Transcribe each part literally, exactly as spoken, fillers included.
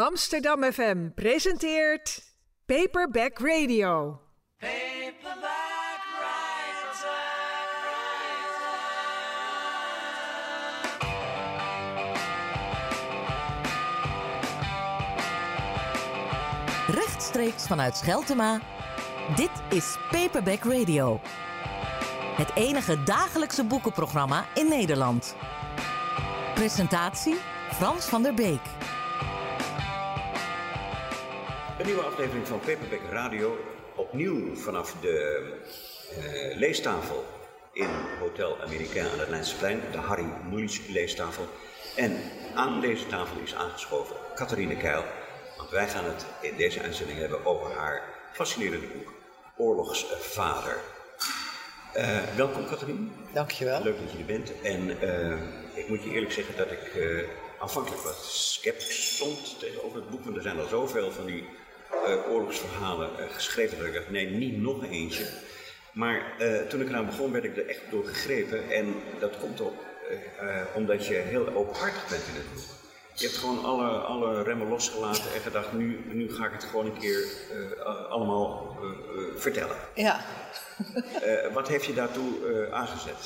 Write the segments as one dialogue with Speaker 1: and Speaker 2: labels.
Speaker 1: Amsterdam F M presenteert Paperback Radio.
Speaker 2: Paperback Writer.
Speaker 3: Rechtstreeks vanuit Scheltema. Dit is Paperback Radio. Het enige dagelijkse boekenprogramma in Nederland. Presentatie Frans van der Beek.
Speaker 4: Een nieuwe aflevering van Paperback Radio. Opnieuw vanaf de uh, leestafel in Hotel Americain aan het Leidseplein. De Harry Mulisch leestafel. En aan deze tafel is aangeschoven Catharine Keil. Want wij gaan het in deze uitzending hebben over haar fascinerende boek Oorlogsvader. Uh, welkom Catharine.
Speaker 5: Dankjewel.
Speaker 4: Leuk dat je er bent. En uh, ik moet je eerlijk zeggen dat ik uh, aanvankelijk wat sceptisch stond tegenover het boek. Want er zijn al zoveel van die uh, oorlogsverhalen uh, geschreven dat ik dacht, nee, niet nog eentje. Maar uh, toen ik eraan begon werd ik er echt door gegrepen. En dat komt op uh, uh, omdat je heel openhartig bent in het boek. Je hebt gewoon alle, alle remmen losgelaten en gedacht, nu, nu ga ik het gewoon een keer uh, allemaal uh, uh, vertellen.
Speaker 5: Ja.
Speaker 4: uh, wat heeft je daartoe uh, aangezet?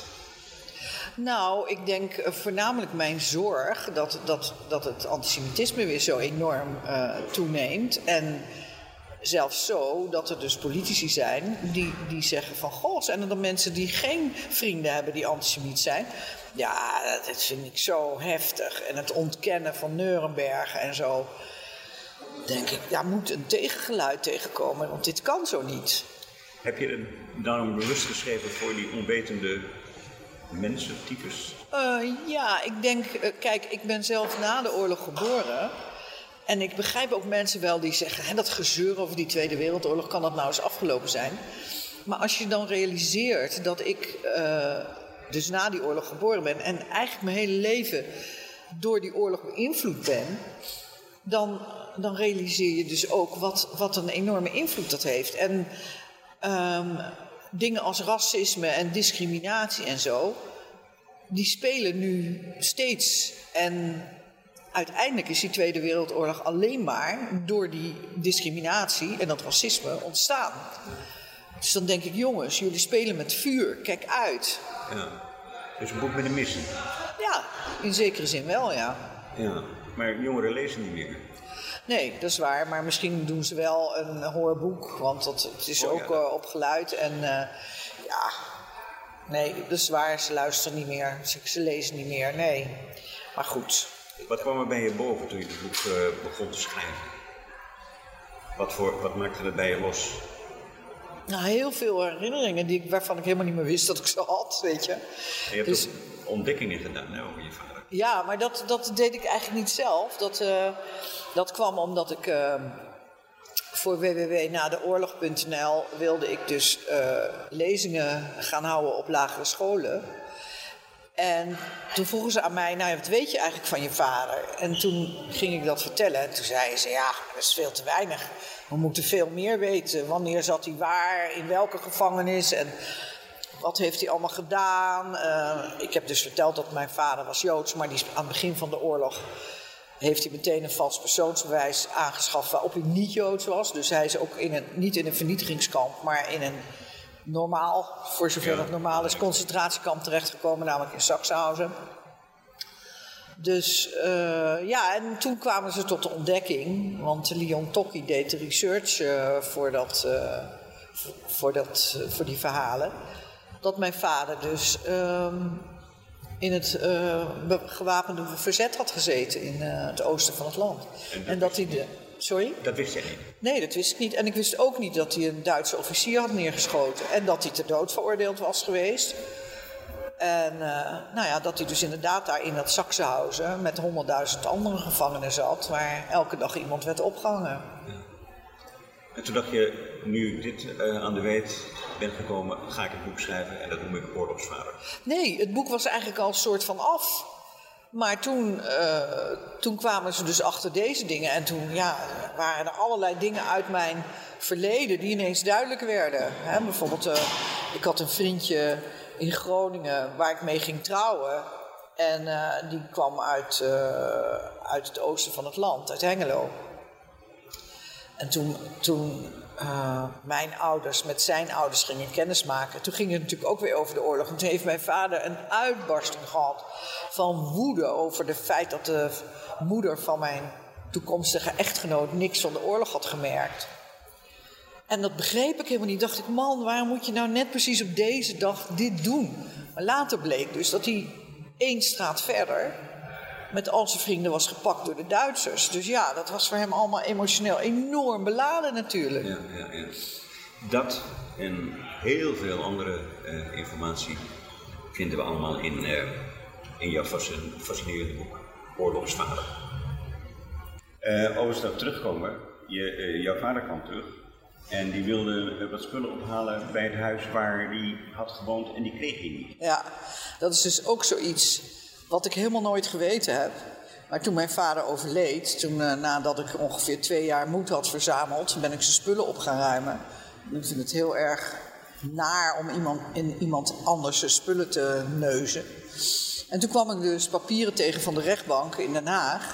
Speaker 5: Nou, ik denk uh, voornamelijk mijn zorg dat, dat, dat het antisemitisme weer zo enorm uh, toeneemt. En zelfs zo dat er dus politici zijn die, die zeggen van, goh, zijn er dan mensen die geen vrienden hebben die antisemiet zijn? Ja, dat vind ik zo heftig. En het ontkennen van Nuremberg en zo. Denk ik, daar moet een tegengeluid tegenkomen, want dit kan zo niet.
Speaker 4: Heb je het daarom bewust geschreven voor die onwetende mensen, types?
Speaker 5: Uh, ja, ik denk, uh, kijk, ik ben zelf na de oorlog geboren. En ik begrijp ook mensen wel die zeggen, hè, dat gezeur over die Tweede Wereldoorlog, kan dat nou eens afgelopen zijn? Maar als je dan realiseert dat ik uh, dus na die oorlog geboren ben en eigenlijk mijn hele leven door die oorlog beïnvloed ben, dan, dan realiseer je dus ook wat, wat een enorme invloed dat heeft. En um, dingen als racisme en discriminatie en zo, die spelen nu steeds. En uiteindelijk is die Tweede Wereldoorlog alleen maar door die discriminatie en dat racisme ontstaan. Dus dan denk ik, jongens, jullie spelen met vuur, kijk uit.
Speaker 4: Ja, dus een boek met een missie.
Speaker 5: Ja, in zekere zin wel, ja.
Speaker 4: Ja, maar jongeren lezen niet meer.
Speaker 5: Nee, dat is waar, maar misschien doen ze wel een hoorboek, want dat, het is oh, ook ja. uh, op geluid. En uh, ja, nee, dat is waar, ze luisteren niet meer, ze, ze lezen niet meer, nee. Maar goed.
Speaker 4: Wat kwam er bij je boven toen je het boek uh, begon te schrijven? Wat, voor, wat maakte het bij je los?
Speaker 5: Nou, heel veel herinneringen die ik, waarvan ik helemaal niet meer wist dat ik ze had, weet je.
Speaker 4: En je hebt dus ook ontdekkingen gedaan hè, over je vader.
Speaker 5: Ja, maar dat, dat deed ik eigenlijk niet zelf. Dat, uh, dat kwam omdat ik uh, voor w w w nadeoorlog punt n l wilde ik dus uh, lezingen gaan houden op lagere scholen. En toen vroegen ze aan mij, nou wat weet je eigenlijk van je vader? En toen ging ik dat vertellen en toen zei ze, ja, dat is veel te weinig. We moeten veel meer weten. Wanneer zat hij waar, in welke gevangenis en wat heeft hij allemaal gedaan? Uh, ik heb dus verteld dat mijn vader was Joods, maar die is aan het begin van de oorlog heeft hij meteen een vals persoonsbewijs aangeschaft waarop hij niet Joods was. Dus hij is ook in een, niet in een vernietigingskamp, maar in een normaal, voor zover dat normaal is, concentratiekamp terechtgekomen, namelijk in Sachsenhausen. Dus uh, ja, en toen kwamen ze tot de ontdekking, want Leon Tocchi deed de research uh, voor, dat, uh, voor, voor, dat, uh, voor die verhalen, dat mijn vader dus uh, in het uh, gewapende verzet had gezeten in uh, het oosten van het land. En dat, en dat hij de... Sorry?
Speaker 4: Dat wist jij niet?
Speaker 5: Nee, dat wist ik niet. En ik wist ook niet dat hij een Duitse officier had neergeschoten. En dat hij ter dood veroordeeld was geweest. En uh, nou ja, dat hij dus inderdaad daar in dat Sachsenhausen met honderdduizend andere gevangenen zat, waar elke dag iemand werd opgehangen.
Speaker 4: Ja. En toen dacht je, nu dit uh, aan de weet bent gekomen, ga ik een boek schrijven en dat noem ik Oorlogsvader.
Speaker 5: Nee, het boek was eigenlijk al een soort van af. Maar toen, uh, toen kwamen ze dus achter deze dingen. En toen ja, waren er allerlei dingen uit mijn verleden die ineens duidelijk werden. Hè, bijvoorbeeld, uh, ik had een vriendje in Groningen waar ik mee ging trouwen. En uh, die kwam uit, uh, uit het oosten van het land, uit Hengelo. En toen, toen uh, mijn ouders met zijn ouders gingen kennismaken, toen ging het natuurlijk ook weer over de oorlog. En toen heeft mijn vader een uitbarsting gehad van woede over het feit dat de moeder van mijn toekomstige echtgenoot niks van de oorlog had gemerkt. En dat begreep ik helemaal niet. Dacht ik, man, waarom moet je nou net precies op deze dag dit doen? Maar later bleek dus dat hij één straat verder met al zijn vrienden was gepakt door de Duitsers. Dus ja, dat was voor hem allemaal emotioneel enorm beladen natuurlijk.
Speaker 4: Ja, ja, ja. Dat en heel veel andere uh, informatie vinden we allemaal in, uh, in jouw fascinerende boek, Oorlogsvader. Uh, overigens dat terugkomen, je, uh, jouw vader kwam terug en die wilde uh, wat spullen ophalen bij het huis waar hij had gewoond en die kreeg hij niet.
Speaker 5: Ja, dat is dus ook zoiets wat ik helemaal nooit geweten heb. Maar toen mijn vader overleed, toen uh, nadat ik ongeveer twee jaar moed had verzameld, ben ik zijn spullen op gaan ruimen. Ik vind het heel erg naar om iemand, in iemand anders zijn spullen te neuzen. En toen kwam ik dus papieren tegen van de rechtbank in Den Haag.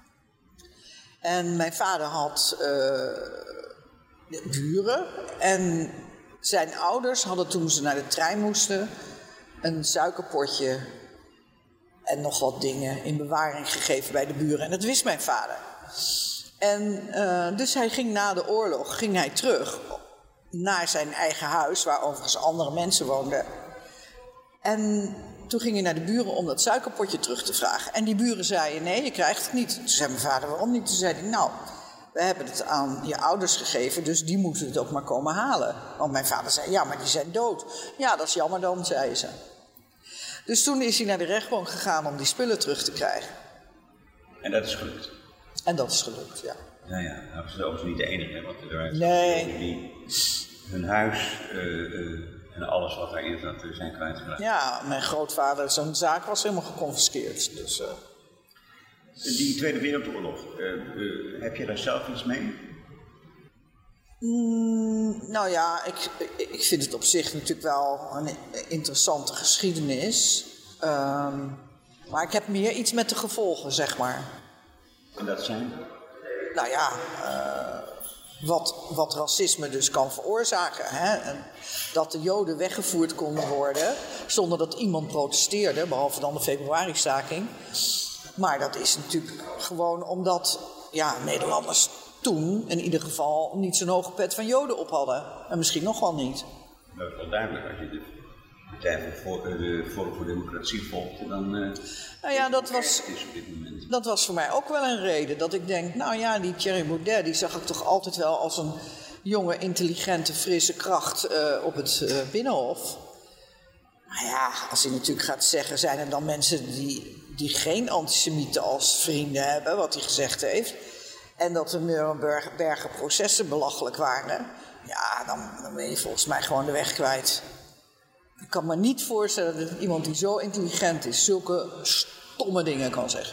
Speaker 5: En mijn vader had uh, buren en zijn ouders hadden toen ze naar de trein moesten een suikerpotje en nog wat dingen in bewaring gegeven bij de buren. En dat wist mijn vader. En uh, dus hij ging na de oorlog ging hij terug naar zijn eigen huis, waar overigens andere mensen woonden. En toen ging hij naar de buren om dat suikerpotje terug te vragen. En die buren zeiden, nee, je krijgt het niet. Toen zei mijn vader, waarom niet? Toen zei hij, nou, we hebben het aan je ouders gegeven, dus die moeten het ook maar komen halen. Want mijn vader zei, ja, maar die zijn dood. Ja, dat is jammer dan, zei ze. Dus toen is hij naar de rechtbank gegaan om die spullen terug te krijgen.
Speaker 4: En dat is gelukt?
Speaker 5: En dat is gelukt, ja.
Speaker 4: Ja, ja, dat is overigens niet de enige, hè, want er waren
Speaker 5: nee.
Speaker 4: die hun huis uh, uh, en alles wat daarin zat uh, zijn kwijtgeraakt.
Speaker 5: Ja, mijn grootvader, zijn zaak was helemaal geconfiskeerd. Dus, uh...
Speaker 4: Die Tweede Wereldoorlog, uh, uh, heb je daar zelf iets mee?
Speaker 5: Mm, nou ja, ik, ik vind het op zich natuurlijk wel een interessante geschiedenis. Um, maar ik heb meer iets met de gevolgen, zeg maar.
Speaker 4: En dat zijn?
Speaker 5: Nou ja, uh, wat, wat racisme dus kan veroorzaken. Hè? En dat de Joden weggevoerd konden worden zonder dat iemand protesteerde, behalve dan de februaristaking. Maar dat is natuurlijk gewoon omdat ja, Nederlanders toen in ieder geval niet zo'n hoge pet van Joden op hadden. En misschien nog wel niet.
Speaker 4: Dat is wel duidelijk. Als je de Partij voor, de Forum voor Democratie volgt, dan uh,
Speaker 5: nou ja, dat was,
Speaker 4: is op dit moment.
Speaker 5: Dat was voor mij ook wel een reden. Dat ik denk, nou ja, die Thierry Baudet, die zag ik toch altijd wel als een jonge, intelligente, frisse kracht uh, op het uh, Binnenhof. Maar ja, als hij natuurlijk gaat zeggen, zijn er dan mensen die, die geen antisemieten als vrienden hebben, wat hij gezegd heeft. En dat de Nuremberger processen belachelijk waren. Ja, dan, dan ben je volgens mij gewoon de weg kwijt. Ik kan me niet voorstellen dat iemand die zo intelligent is zulke stomme dingen kan zeggen.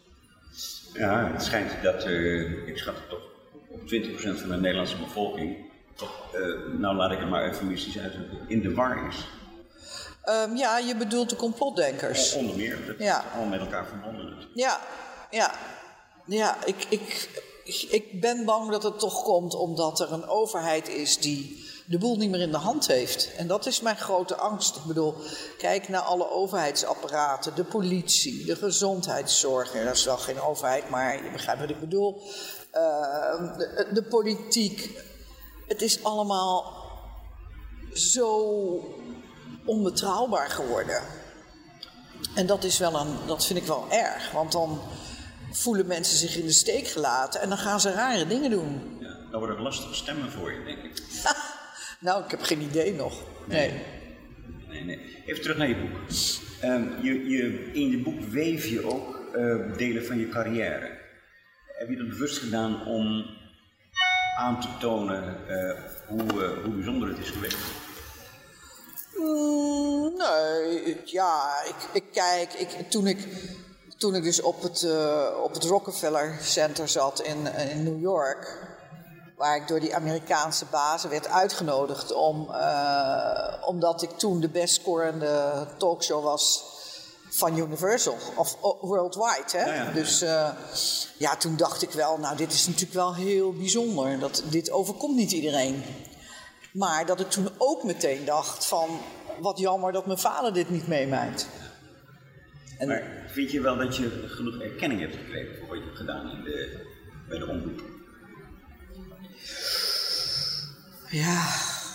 Speaker 4: Ja, het schijnt dat, uh, ik schat het toch, twintig procent van de Nederlandse bevolking, toch, uh, nou laat ik het maar eufemistisch uitdrukken, in de war is.
Speaker 5: Um, ja, je bedoelt de complotdenkers.
Speaker 4: Onder meer, dat is
Speaker 5: ja.
Speaker 4: allemaal met elkaar verbonden.
Speaker 5: Ja, ja. Ja, ik, ik, ik ben bang dat het toch komt omdat er een overheid is die de boel niet meer in de hand heeft. En dat is mijn grote angst. Ik bedoel, kijk naar alle overheidsapparaten, de politie, de gezondheidszorg. Ja, dat is wel geen overheid, maar je begrijpt wat ik bedoel. Uh, de, de politiek. Het is allemaal zo onbetrouwbaar geworden. En dat is wel een, dat vind ik wel erg, want dan voelen mensen zich in de steek gelaten en dan gaan ze rare dingen doen.
Speaker 4: Ja, dan worden het lastige stemmen voor je, denk ik.
Speaker 5: Nou, ik heb geen idee nog. Nee.
Speaker 4: Nee, nee. nee. Even terug naar je boek. Um, je, je, in je boek weef je ook uh, delen van je carrière. Heb je dat bewust gedaan om aan te tonen uh, hoe, uh, hoe bijzonder het is geweest?
Speaker 5: Mm, nee, ja, ik, ik kijk, ik, toen, ik, toen ik dus op het, uh, op het Rockefeller Center zat in, in New York, waar ik door die Amerikaanse bazen werd uitgenodigd om, uh, omdat ik toen de best scorende talkshow was van Universal, of oh, worldwide. Hè?
Speaker 4: Ja, ja, ja.
Speaker 5: Dus uh, ja, toen dacht ik wel, nou dit is natuurlijk wel heel bijzonder. Dat, dit overkomt niet iedereen. Maar dat ik toen ook meteen dacht van, wat jammer dat mijn vader dit niet meemaakt. En,
Speaker 4: maar vind je wel dat je genoeg erkenning hebt gekregen voor wat je hebt gedaan in de, bij de omroep?
Speaker 5: Ja...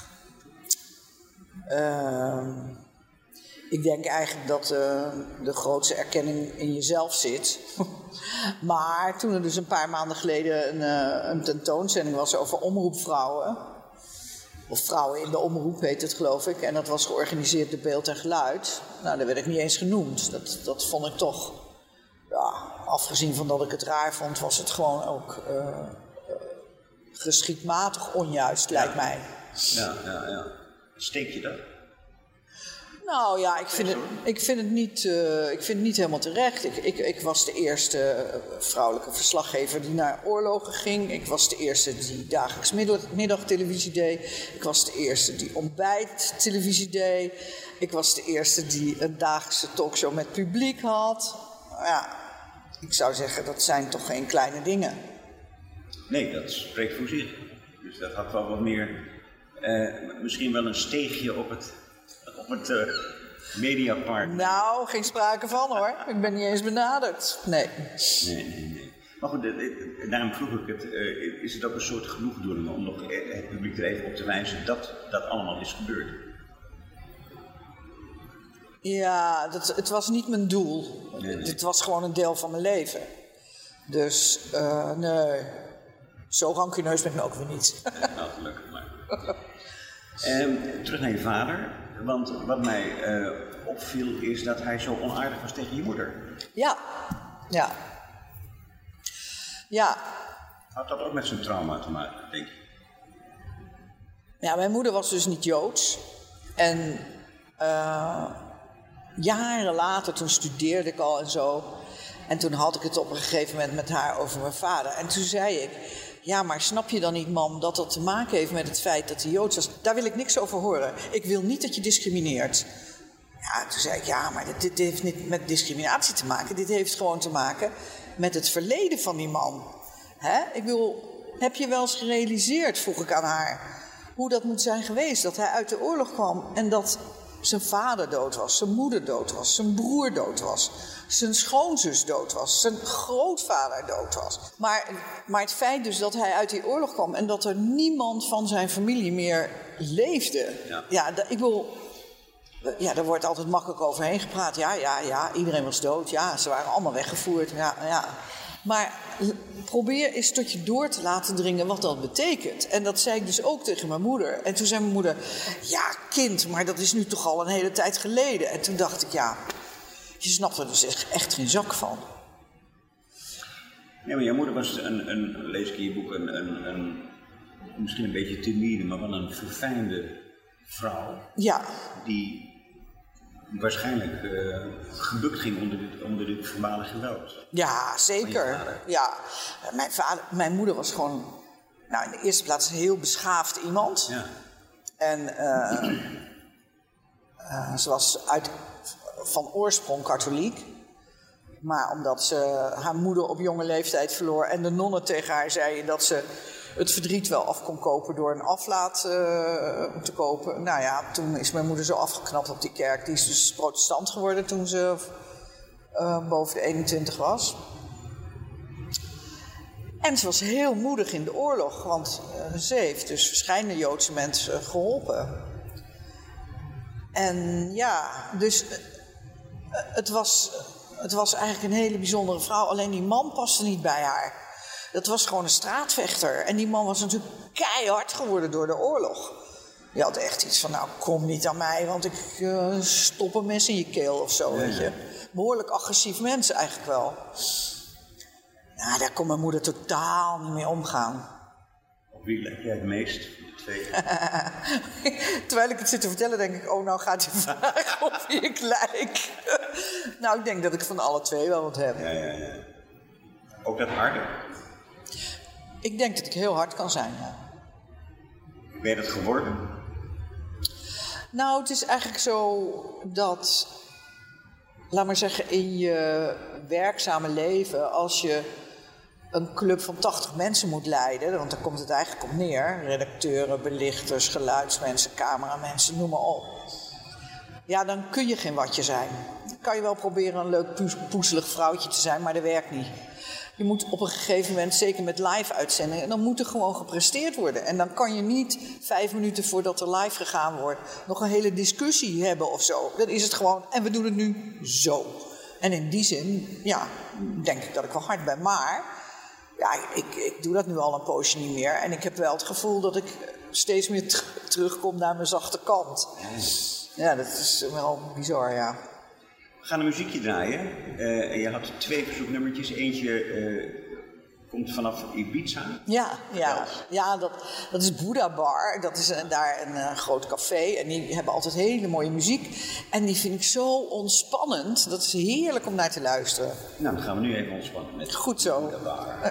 Speaker 5: Uh, ik denk eigenlijk dat uh, de grootste erkenning in jezelf zit. Maar toen er dus een paar maanden geleden een, uh, een tentoonstelling was over omroepvrouwen. Of vrouwen in de omroep heet het, geloof ik. En dat was georganiseerd door Beeld en Geluid. Nou, daar werd ik niet eens genoemd. Dat, dat vond ik toch... Ja, afgezien van dat ik het raar vond, was het gewoon ook uh, uh, geschiedmatig onjuist, lijkt
Speaker 4: ja.
Speaker 5: mij.
Speaker 4: Ja, ja, ja. Steek je dat?
Speaker 5: Nou ja, ik vind het, ik vind het, niet, uh, ik vind het niet helemaal terecht. Ik, ik, ik was de eerste uh, vrouwelijke verslaggever die naar oorlogen ging. Ik was de eerste die dagelijks middag, middagtelevisie deed. Ik was de eerste die ontbijttelevisie deed. Ik was de eerste die een dagelijkse talkshow met publiek had. Ja, ik zou zeggen, dat zijn toch geen kleine dingen.
Speaker 4: Nee, dat spreekt voor zich. Dus dat had wel wat meer... Uh, misschien wel een steegje op het, op het uh, Mediapark.
Speaker 5: Nou, geen sprake van hoor. Ik ben niet eens benaderd. Nee.
Speaker 4: Nee, nee, nee. Maar goed, daarom vroeg ik het. Uh, is het ook een soort genoegdoening om nog het publiek er even op te wijzen dat dat allemaal is gebeurd?
Speaker 5: Ja, dat, het was niet mijn doel.
Speaker 4: Nee, nee.
Speaker 5: Het was gewoon een deel van mijn leven. Dus, uh, nee. Zo rancuneus ben ik ook weer niet.
Speaker 4: Ja, nou, gelukkig maar. Um, terug naar je vader, want wat mij uh, opviel is dat hij zo onaardig was tegen je moeder.
Speaker 5: Ja, ja. Ja.
Speaker 4: Had dat ook met zijn trauma te maken, denk je?
Speaker 5: Ja, mijn moeder was dus niet Joods. En uh, jaren later, toen studeerde ik al en zo. En toen had ik het op een gegeven moment met haar over mijn vader. En toen zei ik... Ja, maar snap je dan niet, mam, dat dat te maken heeft met het feit dat hij Joods was? Daar wil ik niks over horen. Ik wil niet dat je discrimineert. Ja, toen zei ik, ja, maar dit, dit heeft niet met discriminatie te maken. Dit heeft gewoon te maken met het verleden van die man. Hè? Ik bedoel, heb je wel eens gerealiseerd, vroeg ik aan haar, hoe dat moet zijn geweest? Dat hij uit de oorlog kwam en dat zijn vader dood was, zijn moeder dood was, zijn broer dood was, zijn schoonzus dood was, zijn grootvader dood was. Maar, maar het feit dus dat hij uit die oorlog kwam en dat er niemand van zijn familie meer leefde. Ja, ja dat, ik bedoel, ja, daar wordt altijd makkelijk overheen gepraat. Ja, ja, ja, iedereen was dood. Ja, ze waren allemaal weggevoerd. Ja, ja. Maar probeer eens tot je door te laten dringen wat dat betekent. En dat zei ik dus ook tegen mijn moeder. En toen zei mijn moeder, ja kind, maar dat is nu toch al een hele tijd geleden. En toen dacht ik, ja, je snapt er dus echt geen zak van.
Speaker 4: Ja, maar jouw moeder was een, een lees ik in je boek, een, een, een misschien een beetje timide, maar wel een verfijnde vrouw.
Speaker 5: Ja.
Speaker 4: Die waarschijnlijk uh, gebukt ging onder dit, onder dit voormalig geweld.
Speaker 5: Ja, zeker. Ja. Mijn, vader, mijn moeder was gewoon, nou in de eerste plaats een heel beschaafd iemand.
Speaker 4: Ja.
Speaker 5: En uh, uh, ze was uit, van oorsprong katholiek. Maar omdat ze haar moeder op jonge leeftijd verloor en de nonnen tegen haar zeiden dat ze het verdriet wel af kon kopen door een aflaat uh, te kopen. Nou ja, toen is mijn moeder zo afgeknapt op die kerk. Die is dus protestant geworden toen ze uh, boven de eenentwintig was. En ze was heel moedig in de oorlog, want uh, ze heeft dus verschillende Joodse mensen geholpen. En ja, dus uh, het was, het was eigenlijk een hele bijzondere vrouw. Alleen die man paste niet bij haar. Dat was gewoon een straatvechter. En die man was natuurlijk keihard geworden door de oorlog. Die had echt iets van, nou, kom niet aan mij, want ik uh, stop een mes in je keel of zo, ja, weet je. Behoorlijk agressief mens eigenlijk wel. Nou, daar kon mijn moeder totaal niet mee omgaan.
Speaker 4: Op wie leg jij het meest? De twee.
Speaker 5: Terwijl ik het zit te vertellen, denk ik, oh, nou gaat hij vragen of ik lijk. Nou, ik denk dat ik van alle twee wel wat heb.
Speaker 4: Ja, ja, ja. Ook dat harde?
Speaker 5: Ik denk dat ik heel hard kan zijn, ja.
Speaker 4: Ben je dat geworden?
Speaker 5: Nou, het is eigenlijk zo dat laat maar zeggen, in je werkzame leven, als je een club van tachtig mensen moet leiden, want daar komt het eigenlijk op neer, redacteuren, belichters, geluidsmensen, cameramensen, noem maar op. Ja, dan kun je geen watje zijn. Dan kan je wel proberen een leuk poezelig vrouwtje te zijn, maar dat werkt niet. Je moet op een gegeven moment, zeker met live-uitzendingen, dan moet er gewoon gepresteerd worden. En dan kan je niet vijf minuten voordat er live gegaan wordt nog een hele discussie hebben of zo. Dan is het gewoon, en we doen het nu zo. En in die zin, ja, denk ik dat ik wel hard ben. Maar, ja, ik, ik doe dat nu al een poosje niet meer. En ik heb wel het gevoel dat ik steeds meer t- terugkom naar mijn zachte kant. Ja, dat is wel bizar, ja.
Speaker 4: We gaan een muziekje draaien. Uh, en je had twee verzoeknummertjes. Eentje uh, komt vanaf Ibiza.
Speaker 5: Ja, ja, ja dat, dat is Buddha Bar. Dat is een, daar een uh, groot café. En die hebben altijd hele mooie muziek. En die vind ik zo ontspannend. Dat is heerlijk om naar te luisteren.
Speaker 4: Nou, dan gaan we nu even ontspannen met
Speaker 5: Goed zo.
Speaker 4: Buddha Bar.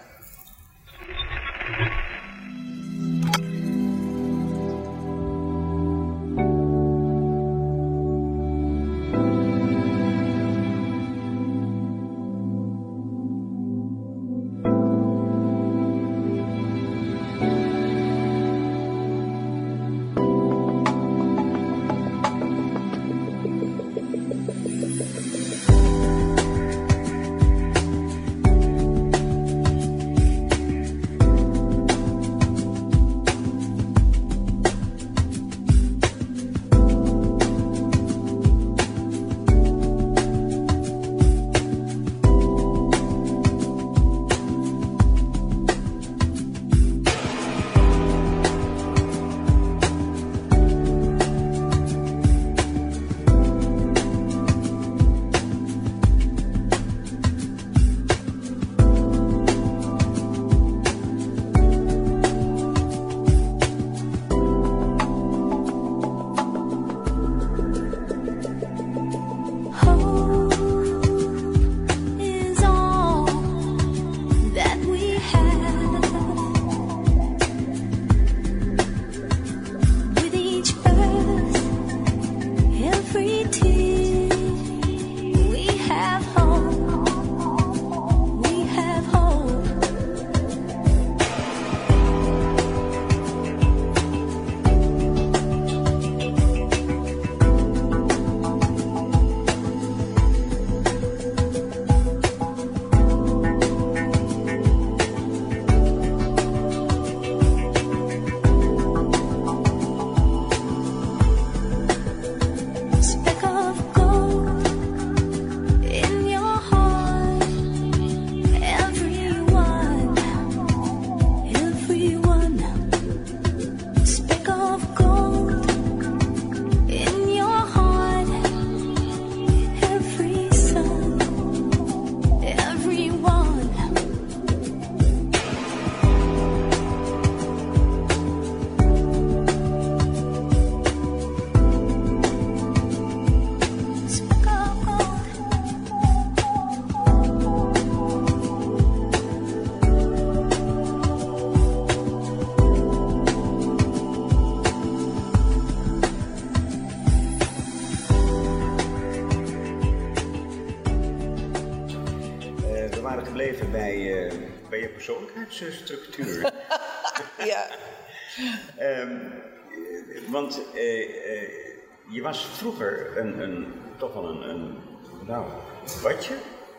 Speaker 4: Gebleven bij, uh, bij je persoonlijkheidsstructuur.
Speaker 5: Ja.
Speaker 4: um, want uh, uh, je was vroeger een, een, toch wel een, een nou, watje?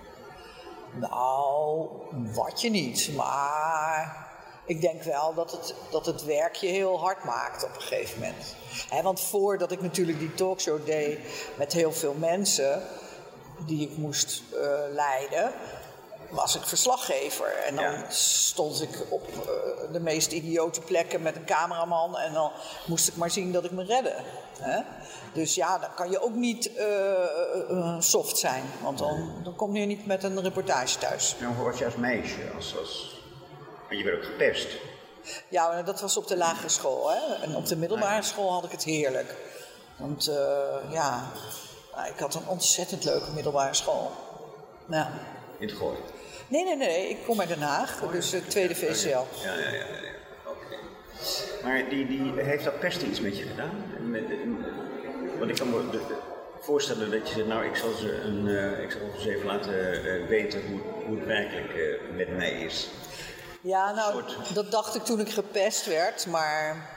Speaker 5: Nou, watje niet, maar ik denk wel dat het, dat het werk je heel hard maakt op een gegeven moment. He, want voordat ik natuurlijk die talkshow deed met heel veel mensen die ik moest uh, leiden, was ik verslaggever. En dan ja. stond ik op uh, de meest idiote plekken met een cameraman en dan moest ik maar zien dat ik me redde. Hè? Dus ja, dan kan je ook niet uh, uh, soft zijn, want dan, dan kom je niet met een reportage thuis.
Speaker 4: Nou, hoe was je als meisje? Als, als... Je werd ook gepest.
Speaker 5: Ja, maar dat was op de lagere school. Hè? En op de middelbare school had ik het heerlijk. Want uh, ja, ik had een ontzettend leuke middelbare school. Ja.
Speaker 4: In het Gooi?
Speaker 5: Nee, nee, nee. Ik kom uit Den Haag, oh, dus het tweede V C L.
Speaker 4: Ja, ja, ja. ja, ja. Oké. Okay. Maar die, die, heeft dat pesten iets met je gedaan? Met, want ik kan me... voorstellen dat je zegt, nou ik zal ze, een, uh, ik zal ze even laten uh, weten hoe, hoe het werkelijk uh, met mij is.
Speaker 5: Ja, nou,
Speaker 4: soort...
Speaker 5: dat dacht ik toen ik gepest werd, maar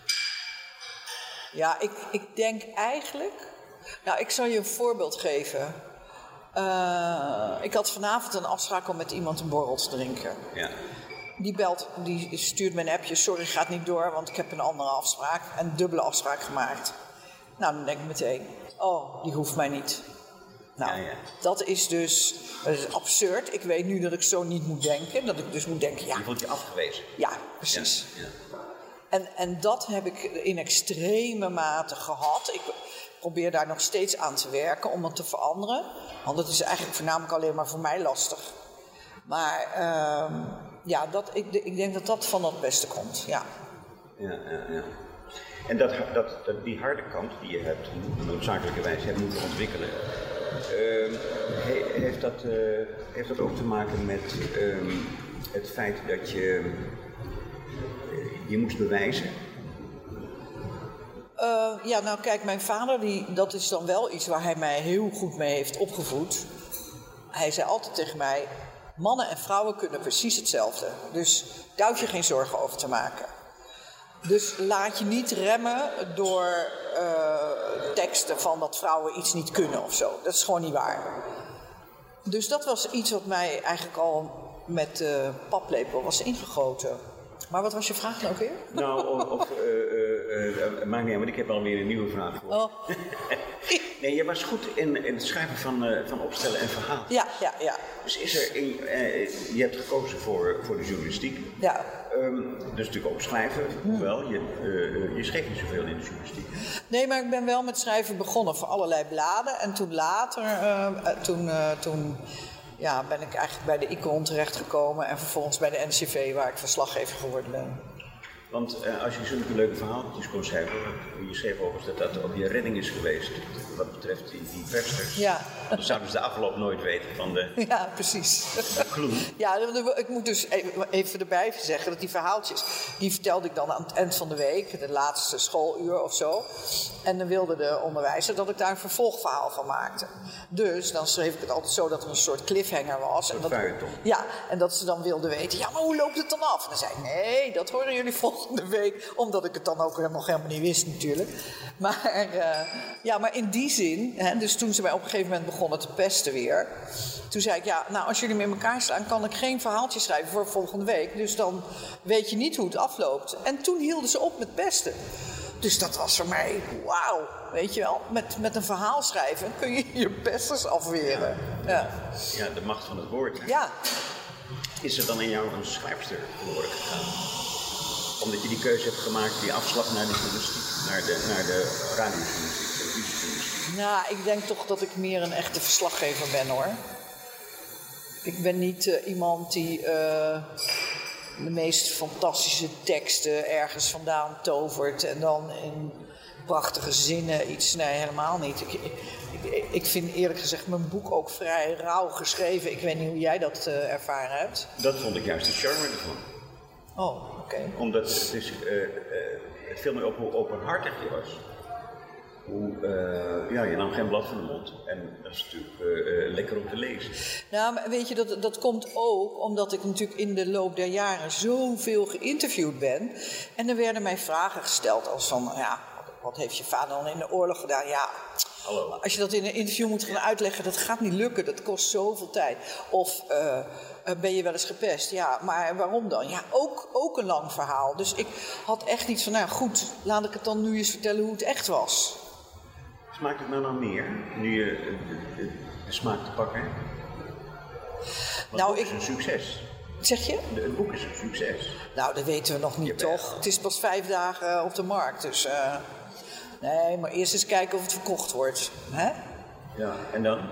Speaker 5: ja, ik, ik denk eigenlijk, nou, ik zal je een voorbeeld geven. Uh, ik had vanavond een afspraak om met iemand een borrel te drinken.
Speaker 4: Ja.
Speaker 5: Die belt, die stuurt me een appje, sorry, gaat niet door, want ik heb een andere afspraak, een dubbele afspraak gemaakt. Nou, dan denk ik meteen, oh, die hoeft mij niet. Nou,
Speaker 4: ja, ja.
Speaker 5: dat is dus dat is absurd. Ik weet nu dat ik zo niet moet denken. Dat ik dus moet denken, ja.
Speaker 4: Je voelt je afgewezen.
Speaker 5: Ja, precies.
Speaker 4: Ja, ja.
Speaker 5: En, en dat heb ik in extreme mate gehad. Ik probeer daar nog steeds aan te werken om het te veranderen. Want het is eigenlijk voornamelijk alleen maar voor mij lastig. Maar uh, ja, dat, ik, ik denk dat dat van het beste komt, ja.
Speaker 4: Ja, ja, ja. En dat, dat, dat, die harde kant die je hebt, noodzakelijkerwijs hebt moeten ontwikkelen, uh, he, heeft, dat, uh, heeft dat ook te maken met uh, het feit dat je uh, je moest bewijzen?
Speaker 5: Uh, ja, nou kijk, mijn vader, die, dat is dan wel iets waar hij mij heel goed mee heeft opgevoed. Hij zei altijd tegen mij, mannen en vrouwen kunnen precies hetzelfde. Dus daar hoef je geen zorgen over te maken. Dus laat je niet remmen door uh, teksten van dat vrouwen iets niet kunnen of zo. Dat is gewoon niet waar. Dus dat was iets wat mij eigenlijk al met de uh, paplepel was ingegoten. Maar wat was je vraag nou ook weer?
Speaker 4: Nou, of, of uh, uh, uh, maakt niet uit, want ik heb alweer een nieuwe vraag voor.
Speaker 5: Oh.
Speaker 4: Nee, je was goed in, in het schrijven van, uh, van opstellen en verhaal.
Speaker 5: Ja, ja, ja.
Speaker 4: Dus is er, een, uh, je hebt gekozen voor, voor de journalistiek.
Speaker 5: Ja.
Speaker 4: Um, dus natuurlijk ook schrijven, hoewel, je, uh, je schreef niet zoveel in de journalistiek.
Speaker 5: Nee, maar ik ben wel met schrijven begonnen voor allerlei bladen. En toen later, uh, toen, uh, toen ja, ben ik eigenlijk bij de Icon terechtgekomen. En vervolgens bij de N C V, waar ik verslaggever geworden ben.
Speaker 4: Want uh, als je zulke leuke verhaaltjes kon schrijven, je schreef overigens dat dat ook je redding is geweest, wat betreft die, die versters.
Speaker 5: Ja.
Speaker 4: Dan zouden ze de afloop nooit weten van de,
Speaker 5: ja, precies.
Speaker 4: de clue.
Speaker 5: Ja, ik moet dus even erbij zeggen dat die verhaaltjes, die vertelde ik dan aan het eind van de week, de laatste schooluur of zo. En dan wilde de onderwijzer dat ik daar een vervolgverhaal van maakte. Dus dan schreef ik het altijd zo dat er een soort cliffhanger was.
Speaker 4: Een
Speaker 5: en dat,
Speaker 4: feuilleton.
Speaker 5: ja, en dat ze dan wilden weten, ja, maar hoe loopt het dan af? En dan zei ik, nee, dat horen jullie volgende week. Omdat ik het dan ook nog helemaal niet wist natuurlijk. Maar, uh, ja, maar in die zin, hè, dus toen ze mij op een gegeven moment begonnen te pesten weer. Toen zei ik, ja, nou als jullie met elkaar staan, kan ik geen verhaaltje schrijven voor volgende week. Dus dan weet je niet hoe het afloopt. En toen hielden ze op met pesten. Dus dat was voor mij, wauw, weet je wel. Met, met een verhaal schrijven kun je je pesters afweren. Ja,
Speaker 4: ja, de macht van het woord. Hè?
Speaker 5: Ja.
Speaker 4: Is er dan in jou een schrijfster verloren gegaan? Omdat je die keuze hebt gemaakt, die afslag naar de journalistiek, naar de, naar de radiojournalistiek, televisiejournalistiek.
Speaker 5: Nou, ik denk toch dat ik meer een echte verslaggever ben, hoor. Ik ben niet uh, iemand die uh, de meest fantastische teksten ergens vandaan tovert en dan in prachtige zinnen iets. Nee, helemaal niet. Ik, ik, ik, ik vind eerlijk gezegd mijn boek ook vrij rauw geschreven. Ik weet niet hoe jij dat uh, ervaren hebt.
Speaker 4: Dat vond ik juist de charme ervan.
Speaker 5: Oh, oké. Okay.
Speaker 4: Omdat het, is, uh, uh, het viel me op hoe openhartig je was. Hoe, uh, ja, je nam geen blad van de mond. En dat is natuurlijk uh, uh, lekker om te lezen.
Speaker 5: Nou, maar weet je, dat, dat komt ook omdat ik natuurlijk in de loop der jaren zoveel geïnterviewd ben. En er werden mij vragen gesteld als van, ja, wat heeft je vader dan in de oorlog gedaan? Ja,
Speaker 4: hallo.
Speaker 5: Als je dat in een interview moet gaan uitleggen, dat gaat niet lukken. Dat kost zoveel tijd. Of uh, ben je wel eens gepest? Ja, maar waarom dan? Ja, ook, ook een lang verhaal. Dus ik had echt iets van, nou goed, laat ik het dan nu eens vertellen hoe het echt was.
Speaker 4: Smaakt het nou nog meer, nu je de, de, de smaak te pakken hebt? Want
Speaker 5: Nou,
Speaker 4: het boek
Speaker 5: ik...
Speaker 4: is een succes.
Speaker 5: Zeg je?
Speaker 4: De, het boek is een succes.
Speaker 5: Nou, dat weten we nog niet,
Speaker 4: Jawel.
Speaker 5: toch? Het is pas vijf dagen op de markt, dus... Uh... Nee, maar eerst eens kijken of het verkocht wordt. Hè?
Speaker 4: Ja, en dan?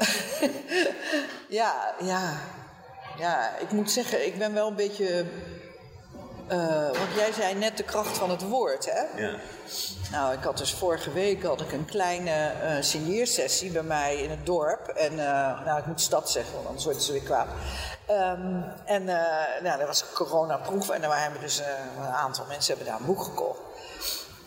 Speaker 5: ja, ja. Ja, ik moet zeggen, ik ben wel een beetje... Uh, want jij zei net de kracht van het woord, hè?
Speaker 4: Ja.
Speaker 5: Nou, ik had dus vorige week had ik een kleine uh, signeersessie bij mij in het dorp. En, uh, nou, ik moet stad zeggen, want anders worden ze weer kwaad. Um, en uh, nou, dat was een coronaproef en daar hebben dus uh, een aantal mensen hebben daar een boek gekocht.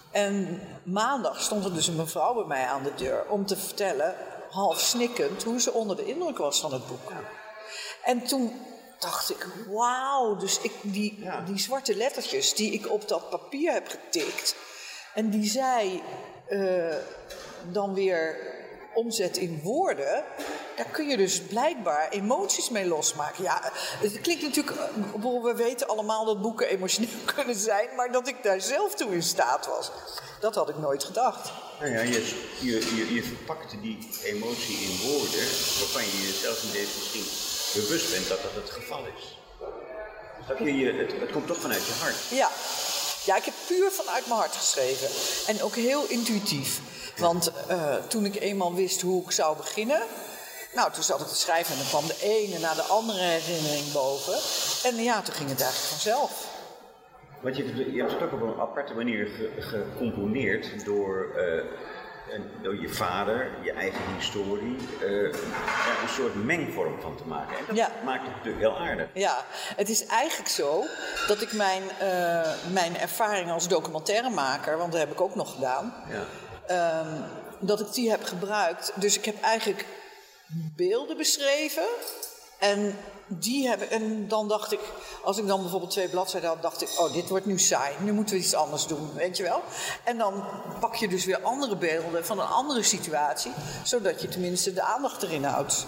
Speaker 5: En maandag stond er dus een mevrouw bij mij aan de deur om te vertellen, half snikkend, hoe ze onder de indruk was van het boek. Ja. En toen dacht ik, wauw, dus ik, die, ja. die zwarte lettertjes die ik op dat papier heb getikt en die zij uh, dan weer omzet in woorden, daar kun je dus blijkbaar emoties mee losmaken. Ja, het klinkt natuurlijk, we weten allemaal dat boeken emotioneel kunnen zijn, maar dat ik daar zelf toe in staat was, dat had ik nooit gedacht.
Speaker 4: Nou ja, je, je, je, je verpakte die emotie in woorden waarvan je jezelf in deze misschien bewust bent dat dat het geval is. Dat je, je, het, het komt toch vanuit je hart.
Speaker 5: Ja. ja, ik heb puur vanuit mijn hart geschreven. En ook heel intuïtief. Want uh, toen ik eenmaal wist hoe ik zou beginnen, nou, toen zat ik te schrijven en dan kwam de ene na de andere herinnering boven. En ja, toen ging het eigenlijk vanzelf.
Speaker 4: Want je, je hebt het ook op een aparte manier ge, gecomponeerd door, uh, door je vader, je eigen historie, uh, er een soort mengvorm van te maken. En dat
Speaker 5: ja. maakt
Speaker 4: het natuurlijk heel aardig.
Speaker 5: Ja, het is eigenlijk zo dat ik mijn, uh, mijn ervaring als documentairemaker, want dat heb ik ook nog gedaan, ja. um, dat ik die heb gebruikt. Dus ik heb eigenlijk beelden beschreven en die hebben, en dan dacht ik, als ik dan bijvoorbeeld twee bladzijden had, dacht ik, oh, dit wordt nu saai, nu moeten we iets anders doen, weet je wel. En dan pak je dus weer andere beelden van een andere situatie, zodat je tenminste de aandacht erin houdt.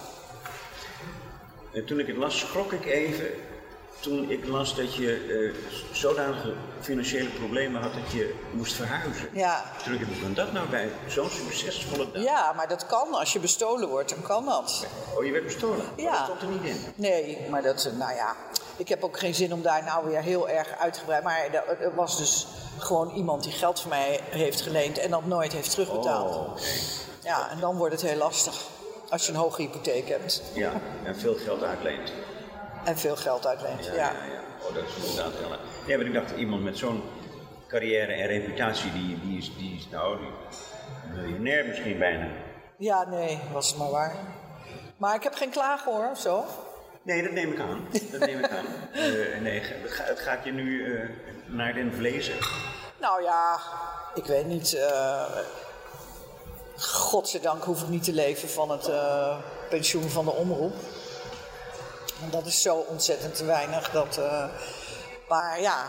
Speaker 4: En toen ik het las, schrok ik even, toen ik las dat je uh, zodanige financiële problemen had dat je moest verhuizen.
Speaker 5: Ja.
Speaker 4: Toen ik het, dat nou bij zo'n succesvolle dag?
Speaker 5: Ja, maar dat kan. Als je bestolen wordt, dan kan dat.
Speaker 4: Oh, je werd bestolen?
Speaker 5: Ja.
Speaker 4: Maar dat stond er niet in?
Speaker 5: Nee, maar dat, nou ja, ik heb ook geen zin om daar nou weer heel erg uitgebreid. Maar er was dus gewoon iemand die geld van mij heeft geleend en dat nooit heeft terugbetaald.
Speaker 4: Oh, okay.
Speaker 5: Ja, en dan wordt het heel lastig als je een hoge hypotheek hebt.
Speaker 4: Ja, en veel geld uitleent.
Speaker 5: En veel geld uitleent, ja.
Speaker 4: Ja, ja, ja. Oh, dat is inderdaad heel erg. Ja, maar ik dacht, iemand met zo'n carrière en reputatie, die, die, is, die is nou, die miljonair misschien bijna.
Speaker 5: Ja, nee, was het maar waar. Maar ik heb geen klagen hoor, of zo.
Speaker 4: Nee, dat neem ik aan. Dat neem ik aan. Uh, nee, het, ga, het gaat je nu uh, naar den vlezen.
Speaker 5: Nou ja, ik weet niet. Uh, godzijdank hoef ik niet te leven van het uh, pensioen van de omroep. Want dat is zo ontzettend te weinig. Dat, uh, maar ja.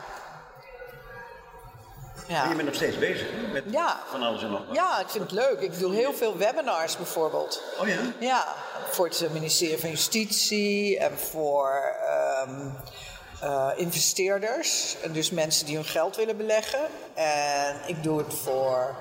Speaker 4: ja. Maar je bent nog steeds bezig hè? Met
Speaker 5: ja.
Speaker 4: van alles en nog wat.
Speaker 5: Ja, ik vind het leuk. Ik doe heel veel webinars bijvoorbeeld.
Speaker 4: Oh ja?
Speaker 5: Ja, voor het ministerie van Justitie en voor um, uh, investeerders. En dus mensen die hun geld willen beleggen. En ik doe het voor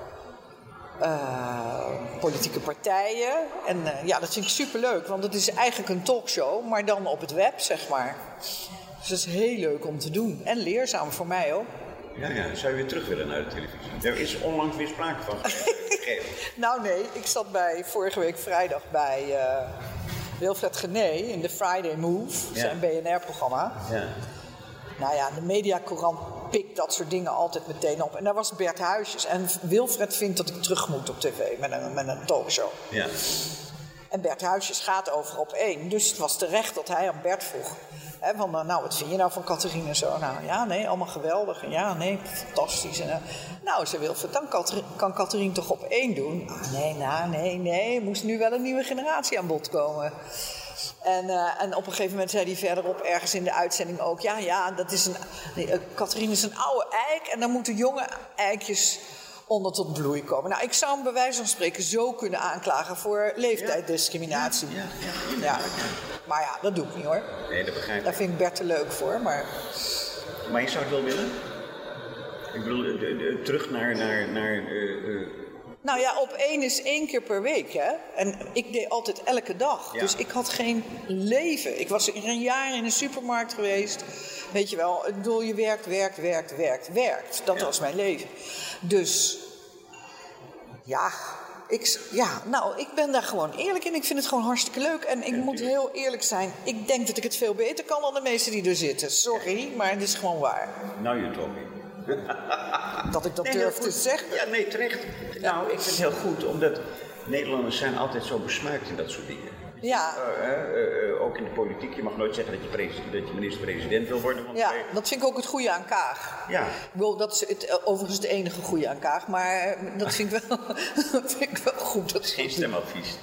Speaker 5: Uh, politieke partijen. En uh, ja, dat vind ik superleuk, want het is eigenlijk een talkshow, maar dan op het web, zeg maar. Dus dat is heel leuk om te doen. En leerzaam voor mij ook.
Speaker 4: Ja, ja. Zou je weer terug willen naar de televisie? Er is onlangs weer sprake van gegeven.
Speaker 5: Nou nee, ik zat bij, vorige week vrijdag bij uh, Wilfred Gené in de Friday Move, ja. zijn B N R-programma.
Speaker 4: Ja.
Speaker 5: Nou ja, de Mediacourant pikt dat soort dingen altijd meteen op. En daar was Bert Huisjes. En Wilfred vindt dat ik terug moet op tv met een, met een talkshow.
Speaker 4: Ja.
Speaker 5: En Bert Huisjes gaat over op één. Dus het was terecht dat hij aan Bert vroeg. Hè, van, nou, wat vind je nou van Catherine en zo? Nou, ja, nee, allemaal geweldig. En ja, nee, fantastisch. En, uh, nou, zei Wilfred, dan kan Catherine toch op één doen? Ah, nee, nou, nee, nee. Er moest nu wel een nieuwe generatie aan bod komen. En, uh, en op een gegeven moment zei hij verderop ergens in de uitzending ook... ja, ja, dat is een, nee, uh, Catherine is een oude eik en dan moeten jonge eikjes onder tot bloei komen. Nou, ik zou hem bij wijze van spreken zo kunnen aanklagen voor leeftijdsdiscriminatie. Ja, ja, ja, ja. Maar ja, dat doe ik niet hoor.
Speaker 4: Nee, dat begrijp ik.
Speaker 5: Daar vind ik Bert te leuk voor, maar...
Speaker 4: Maar je zou het wel willen? Ik bedoel, de, de, terug naar... naar, naar uh, uh...
Speaker 5: Nou ja, op één is één keer per week, hè. En ik deed altijd elke dag. Ja. Dus ik had geen leven. Ik was een jaar in een supermarkt geweest. Weet je wel, ik bedoel, je werkt, werkt, werkt, werkt, werkt. Dat ja. was mijn leven. Dus, ja, ik, ja, nou, ik ben daar gewoon eerlijk in. Ik vind het gewoon hartstikke leuk. En ik moet heel eerlijk zijn, ik denk dat ik het veel beter kan dan de meesten die er zitten. Sorry, maar het is gewoon waar.
Speaker 4: Nou, je talking.
Speaker 5: Dat ik dat
Speaker 4: nee,
Speaker 5: durf te zeggen.
Speaker 4: Ja, nee, terecht. Ja. Nou, ik vind het heel goed, omdat Nederlanders zijn altijd zo besmuikt in dat soort dingen.
Speaker 5: Ja.
Speaker 4: Uh, uh, uh, ook in de politiek. Je mag nooit zeggen dat je, pres- dat je minister-president wil worden. Want
Speaker 5: Ja,
Speaker 4: wij-
Speaker 5: dat vind ik ook het goede aan Kaag.
Speaker 4: Ja.
Speaker 5: Ik bedoel, dat is het, overigens het enige goede aan Kaag, maar dat vind ik wel, dat vind ik wel goed. Dat
Speaker 4: Geen stemadvies.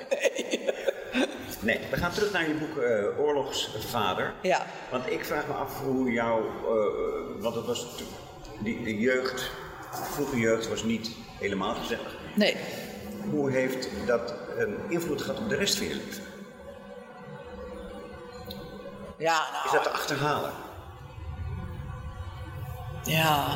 Speaker 4: Nee, we gaan terug naar je boek uh, Oorlogsvader.
Speaker 5: Ja.
Speaker 4: Want ik vraag me af hoe jouw... Uh, want het was natuurlijk... Die, de jeugd, vroege jeugd was niet helemaal gezellig.
Speaker 5: Nee.
Speaker 4: Hoe heeft dat een invloed gehad op de rest van je leven?
Speaker 5: Ja, nou,
Speaker 4: Is dat te achterhalen?
Speaker 5: Ja.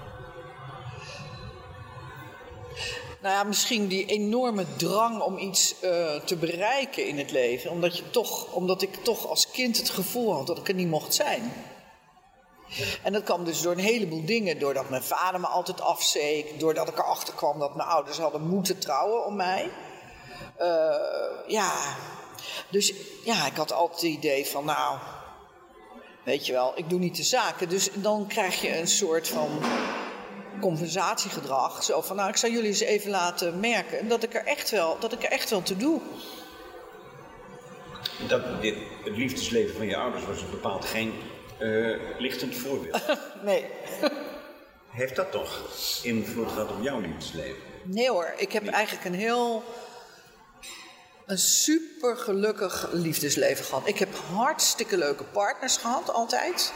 Speaker 5: Nou ja, misschien die enorme drang om iets uh, te bereiken in het leven. Omdat, je toch, omdat ik toch als kind het gevoel had dat ik er niet mocht zijn. En dat kwam dus door een heleboel dingen. Doordat mijn vader me altijd afzeek. Doordat ik erachter kwam dat mijn ouders hadden moeten trouwen om mij. Uh, ja, dus ja, ik had altijd het idee van nou... Weet je wel, ik doe niet de zaken. Dus dan krijg je een soort van compensatiegedrag. Zo van, nou, ik zou jullie eens even laten merken dat ik er echt wel, dat ik er echt wel toe doe.
Speaker 4: Dat dit, het liefdesleven van je ouders was bepaald geen uh, lichtend voorbeeld.
Speaker 5: Nee.
Speaker 4: Heeft dat toch invloed gehad op jouw liefdesleven?
Speaker 5: Nee hoor, ik heb
Speaker 4: Nee.
Speaker 5: eigenlijk een heel... een super gelukkig liefdesleven gehad. Ik heb hartstikke leuke partners gehad, altijd.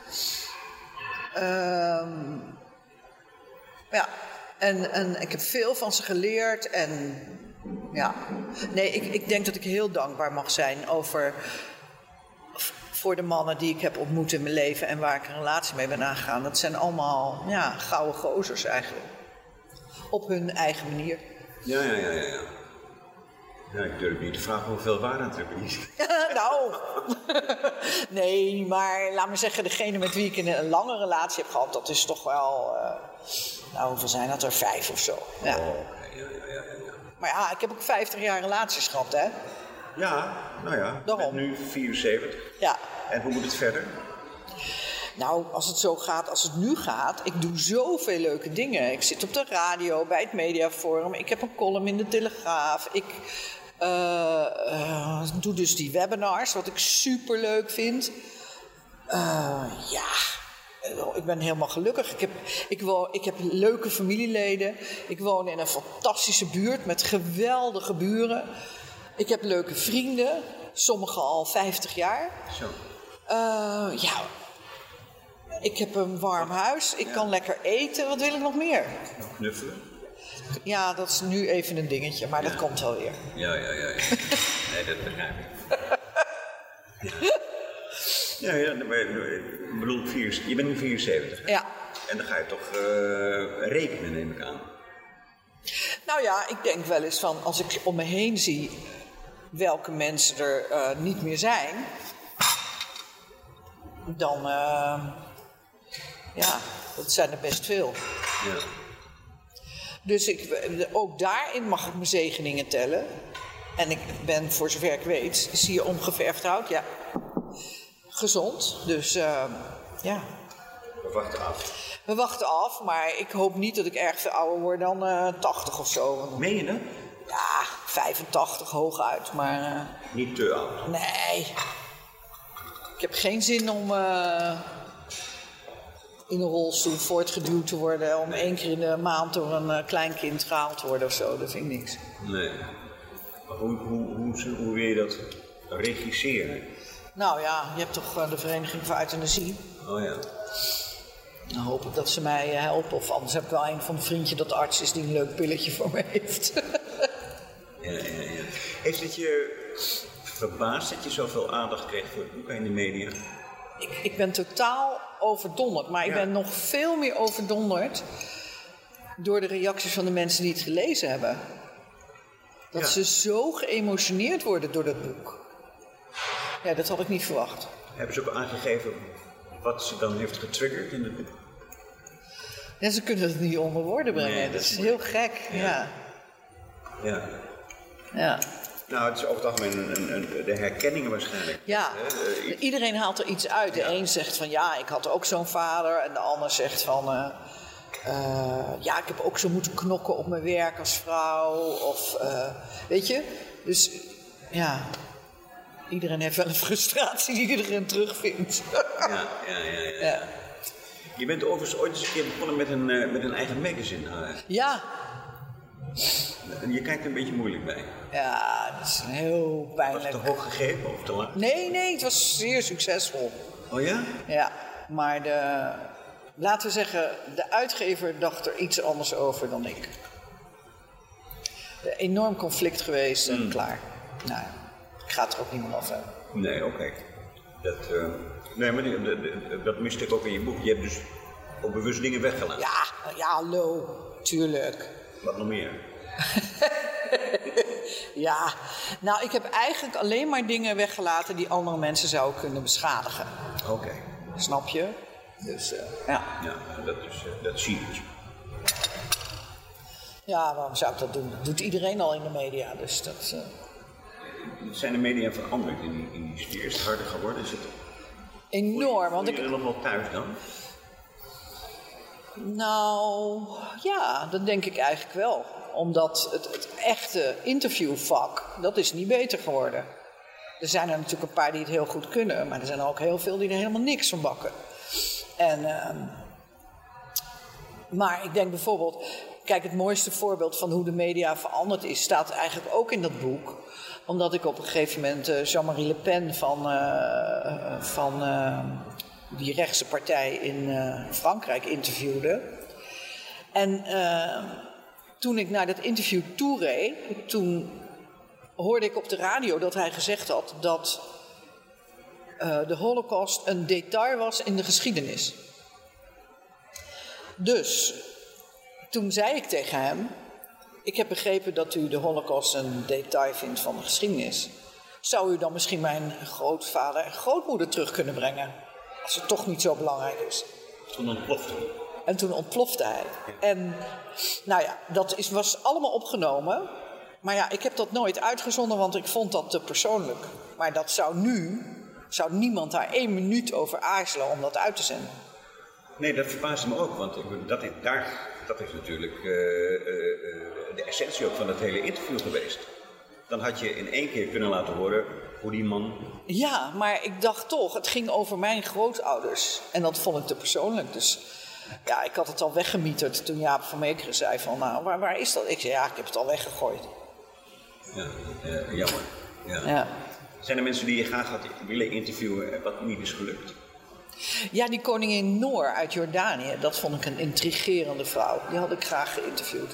Speaker 5: Um, ja, en, en ik heb veel van ze geleerd. En ja, nee, ik, ik denk dat ik heel dankbaar mag zijn over... voor de mannen die ik heb ontmoet in mijn leven en waar ik een relatie mee ben aangegaan. Dat zijn allemaal, ja, gouden gozers eigenlijk. Op hun eigen manier.
Speaker 4: Ja, ja, ja, ja. ja. Ja, ik durf niet te vragen hoeveel waren het er niet.
Speaker 5: Nou, nee, maar laat me zeggen, degene met wie ik een lange relatie heb gehad, dat is toch wel, uh, nou, hoeveel zijn dat er? Vijf of zo. Ja.
Speaker 4: Oh, okay, ja, ja, ja, ja.
Speaker 5: Maar ja, ik heb ook vijftig jaar relaties gehad, hè?
Speaker 4: Ja, nou ja,
Speaker 5: Daarom.
Speaker 4: ik ben nu vierenzeventig.
Speaker 5: Ja.
Speaker 4: En hoe moet het verder?
Speaker 5: Nou, als het zo gaat, als het nu gaat, ik doe zoveel leuke dingen. Ik zit op de radio, bij het Mediaforum, ik heb een column in de Telegraaf. Ik uh, uh, doe dus die webinars, wat ik super leuk vind. Uh, ja, ik ben helemaal gelukkig. Ik heb, ik, woon, ik heb leuke familieleden. Ik woon in een fantastische buurt met geweldige buren. Ik heb leuke vrienden, sommigen al vijftig jaar.
Speaker 4: Zo.
Speaker 5: Uh, ja, ik heb een warm huis, ik
Speaker 4: Ja.
Speaker 5: kan lekker eten. Wat wil ik nog meer?
Speaker 4: Nog knuffelen?
Speaker 5: Ja, dat is nu even een dingetje, maar dat
Speaker 4: Ja.
Speaker 5: komt wel weer.
Speaker 4: Ja, ja, ja. ja. Nee, dat begrijp ik. Ja, ja, ja maar, ik bedoel, vier, je bent nu vierenzeventig. Hè?
Speaker 5: Ja.
Speaker 4: En dan ga je toch uh, rekenen, neem ik aan.
Speaker 5: Nou ja, ik denk wel eens van, als ik om me heen zie welke mensen er uh, niet meer zijn, dan, uh, ja, dat zijn er best veel.
Speaker 4: Ja.
Speaker 5: Dus ik, ook daarin mag ik mijn zegeningen tellen. En ik ben, voor zover ik weet, zie je ongeverfd hout, ja, gezond. Dus uh, ja.
Speaker 4: We wachten af.
Speaker 5: We wachten af, maar ik hoop niet dat ik erg veel ouder word dan uh, tachtig of zo.
Speaker 4: Meen je dat?
Speaker 5: Ja, vijfentachtig hooguit, maar uh,
Speaker 4: Niet te oud.
Speaker 5: nee. Ik heb geen zin om uh, in een rolstoel voortgeduwd te worden, om één keer in de maand door een uh, kleinkind gehaald te worden of zo. Dat vind ik niks.
Speaker 4: Nee. Maar hoe, hoe, hoe, hoe wil je dat regisseren?
Speaker 5: Nou ja, je hebt toch uh, de Vereniging voor Euthanasie.
Speaker 4: Oh ja.
Speaker 5: Dan hoop ik dat ze mij uh, helpen. Of anders heb ik wel een van de vriendje dat arts is die een leuk pilletje voor me heeft.
Speaker 4: Ja, ja, ja. Heeft het je verbaasd dat je zoveel aandacht kreeg voor het boek in de media?
Speaker 5: Ik, ik ben totaal overdonderd. Maar ik
Speaker 4: Ja.
Speaker 5: ben nog veel meer overdonderd door de reacties van de mensen die het gelezen hebben. Dat
Speaker 4: Ja.
Speaker 5: ze zo geëmotioneerd worden door dat boek. Ja, dat had ik niet verwacht.
Speaker 4: Hebben ze ook aangegeven wat ze dan heeft getriggerd in het boek?
Speaker 5: Ja, ze kunnen het niet onder woorden brengen.
Speaker 4: Nee,
Speaker 5: dat,
Speaker 4: dat
Speaker 5: is
Speaker 4: is
Speaker 5: heel gek. Ja.
Speaker 4: Ja.
Speaker 5: Ja.
Speaker 4: Nou, het is over het algemeen een, een, een, de herkenningen waarschijnlijk.
Speaker 5: Ja,
Speaker 4: Hè, uh,
Speaker 5: iedereen haalt er iets uit. De
Speaker 4: Ja.
Speaker 5: een zegt van ja, ik had ook zo'n vader. En de ander zegt van uh, uh, ja, ik heb ook zo moeten knokken op mijn werk als vrouw. Of uh, weet je, dus ja, iedereen heeft wel een frustratie die je erin terugvindt.
Speaker 4: Ja, ja, ja, ja.
Speaker 5: Ja.
Speaker 4: Je bent overigens ooit eens een keer begonnen met een, uh, met een eigen magazine. Uh,
Speaker 5: Ja.
Speaker 4: je kijkt er een beetje moeilijk bij.
Speaker 5: Ja, dat is heel
Speaker 4: Was
Speaker 5: pijnlijk.
Speaker 4: het te hoog gegrepen of te laag?
Speaker 5: Nee, nee, het was zeer succesvol.
Speaker 4: Oh ja?
Speaker 5: Ja, maar de, laten we zeggen, de uitgever dacht er iets anders over dan ik. Een enorm conflict geweest en
Speaker 4: Mm.
Speaker 5: klaar. Nou ja, ik ga het er ook niet meer over hebben.
Speaker 4: Nee, oké. Dat, uh, nee, maar die- de- de- dat miste ik ook in je boek. Je hebt dus ook bewust dingen weggelaten.
Speaker 5: Ja, ja, hallo, tuurlijk.
Speaker 4: Wat nog meer?
Speaker 5: Ja, nou, ik heb eigenlijk alleen maar dingen weggelaten die andere mensen zouden kunnen beschadigen.
Speaker 4: Oké.
Speaker 5: Snap je? Dus, uh, ja.
Speaker 4: Ja, dat is uh, dat zie je.
Speaker 5: Ja, waarom zou ik dat doen? Dat doet iedereen al in de media, dus dat... Uh...
Speaker 4: Zijn de media veranderd in die, in die sfeer? Is het harder geworden? Is het...
Speaker 5: Enorm, want
Speaker 4: Voel je
Speaker 5: ik...
Speaker 4: er nog wel thuis dan?
Speaker 5: Nou, ja, dat denk ik eigenlijk wel. Omdat het, het echte interviewvak, dat is niet beter geworden. Er zijn er natuurlijk een paar die het heel goed kunnen, maar er zijn er ook heel veel die er helemaal niks van bakken. En, uh, maar ik denk bijvoorbeeld, kijk, het mooiste voorbeeld van hoe de media veranderd is, staat eigenlijk ook in dat boek. Omdat ik op een gegeven moment uh, Jean-Marie Le Pen van, uh, van uh, die rechtse partij in uh, Frankrijk interviewde. En uh, toen ik naar dat interview toe reed, toen hoorde ik op de radio dat hij gezegd had dat uh, de Holocaust een detail was in de geschiedenis. Dus toen zei ik tegen hem, ik heb begrepen dat u de Holocaust een detail vindt van de geschiedenis. Zou u dan misschien mijn grootvader en grootmoeder terug kunnen brengen? Als het toch niet zo belangrijk is.
Speaker 4: Toen ontplofte hij.
Speaker 5: En toen ontplofte hij. En nou ja, dat is, was allemaal opgenomen. Maar ja, ik heb dat nooit uitgezonden, want ik vond dat te persoonlijk. Maar dat zou nu, zou niemand daar één minuut over aarzelen om dat uit te zenden.
Speaker 4: Nee, dat verbaasde me ook, want ik, dat, is, daar, dat is natuurlijk uh, uh, uh, de essentie ook van het hele interview geweest. Dan had je in één keer kunnen laten horen hoe die man...
Speaker 5: Ja, maar ik dacht toch, het ging over mijn grootouders. En dat vond ik te persoonlijk. Dus ja, ik had het al weggemieterd toen Jaap van Meekeren zei van, nou, waar, waar is dat? Ik zei, ja, ik heb het al weggegooid.
Speaker 4: Ja, uh, jammer. Ja.
Speaker 5: Ja.
Speaker 4: Zijn er mensen die je graag had willen interviewen wat niet is gelukt?
Speaker 5: Ja, die koningin Noor uit Jordanië, dat vond ik een intrigerende vrouw. Die had ik graag geïnterviewd.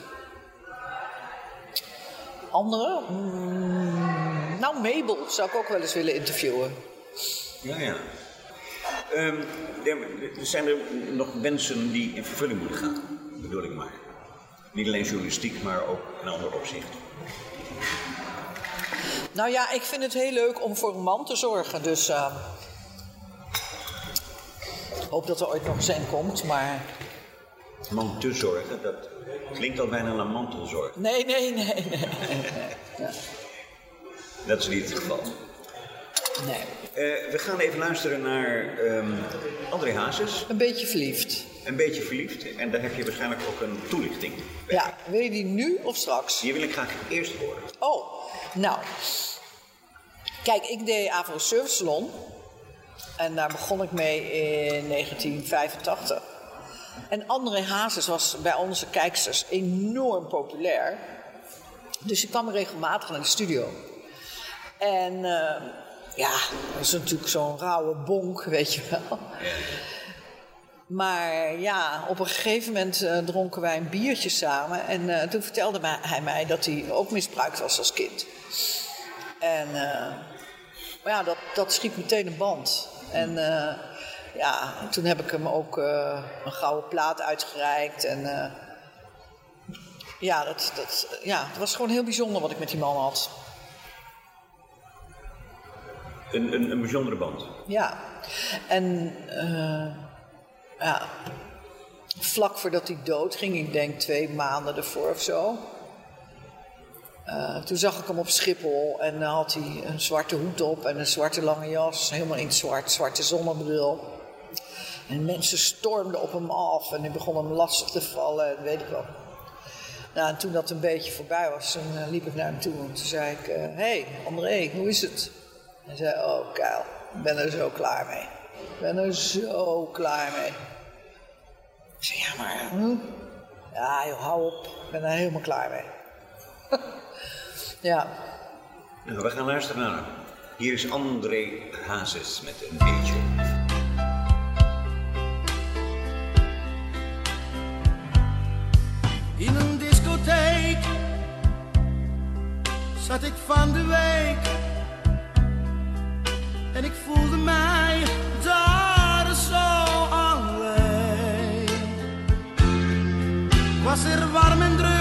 Speaker 5: Andere? Mm, nou, Mabel zou ik ook wel eens willen interviewen.
Speaker 4: Ja, ja. Um, zijn er nog wensen die in vervulling moeten gaan? Bedoel ik maar. Niet alleen journalistiek, maar ook in ander opzicht.
Speaker 5: Nou ja, ik vind het heel leuk om voor een man te zorgen. Dus uh, ik hoop dat er ooit nog eens een komt, maar...
Speaker 4: Man te zorgen, dat klinkt al bijna naar mantelzorg.
Speaker 5: Nee, nee, nee, nee. Ja.
Speaker 4: Dat is niet het geval.
Speaker 5: Nee.
Speaker 4: Uh, we gaan even luisteren naar um, André Hazes.
Speaker 5: Een beetje verliefd.
Speaker 4: Een beetje verliefd. En daar heb je waarschijnlijk ook een toelichting bij.
Speaker 5: Ja, wil je die nu of straks?
Speaker 4: Die wil ik graag eerst horen.
Speaker 5: Oh, nou. Kijk, ik deed Avro Service Salon. En daar begon ik mee in negentien vijfentachtig. En André Hazes was bij onze kijksters enorm populair. Dus ik kwam regelmatig naar de studio. En uh, ja, dat is natuurlijk zo'n rauwe bonk, weet je wel.
Speaker 4: Ja.
Speaker 5: Maar ja, op een gegeven moment uh, dronken wij een biertje samen. En uh, toen vertelde mij, hij mij dat hij ook misbruikt was als kind. En uh, maar ja, dat, dat schiet meteen een band. En uh, ja, toen heb ik hem ook uh, een gouden plaat uitgereikt. En uh, ja, dat, dat, ja, het was gewoon heel bijzonder wat ik met die man had.
Speaker 4: Een, een, een bijzondere band.
Speaker 5: Ja, en uh, ja, vlak voordat hij doodging, ik denk twee maanden ervoor of zo. Uh, toen zag ik hem op Schiphol en dan had hij een zwarte hoed op en een zwarte lange jas, helemaal in het zwart, zwarte zonnebril. En mensen stormden op hem af en die begonnen hem lastig te vallen en weet ik wel. Nou, en toen dat een beetje voorbij was, toen uh, liep ik naar hem toe en toen zei ik... Hé, uh, hey, André, hoe is het? Hij zei, oh, Kyle, ik ben er zo klaar mee. Ik ben er zo klaar mee. Ik zei, ja, maar... Hm? Ja, joh, hou op. Ik ben er helemaal klaar mee. Ja.
Speaker 4: Nou, we gaan luisteren naar... Hier is André Hazes met een beetje.
Speaker 6: In een discotheek zat ik van de week en ik voelde mij daar zo alleen. Was er warm en druk,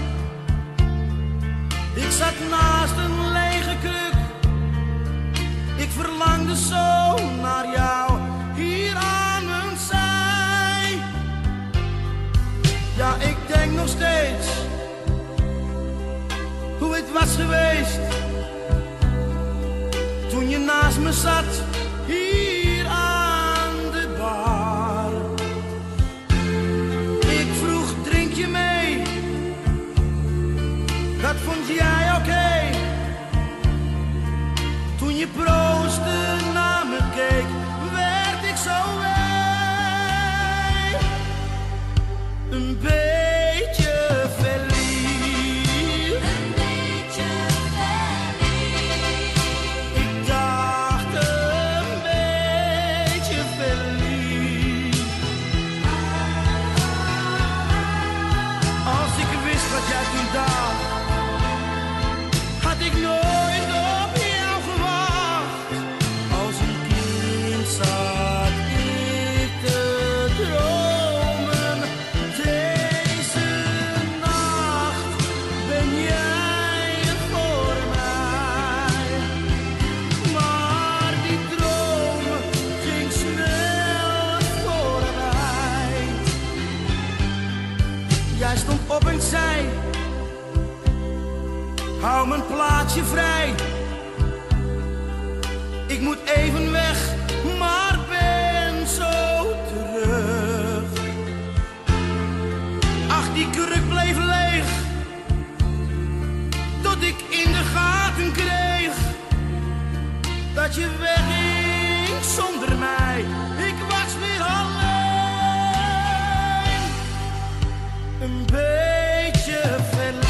Speaker 6: ik zat naast een lege kruk. Ik verlangde zo naar jou hier aan mijn zij. Ja, ik denk nog steeds hoe het was geweest toen je naast me zat hier aan de bar. Ik vroeg, drink je mee? Dat vond jij oké? Okay? Toen je proostte naar me keek, werd ik zo wee. Een beetje verliefd. Een beetje verliefd. Ik dacht een beetje verliefd. Als ik wist wat jij toen dacht, had ik nooit op jou gewacht. Als een kind zat ik te dromen. Deze nacht ben jij er voor mij. Maar die droom ging snel voorbij. Jij stond op en zei: hou mijn plaatsje vrij. Ik moet even weg, maar ben zo terug. Ach, die kruk bleef leeg, tot ik in de gaten kreeg dat je wegging zonder mij. Ik was weer alleen. Een beetje verliefd.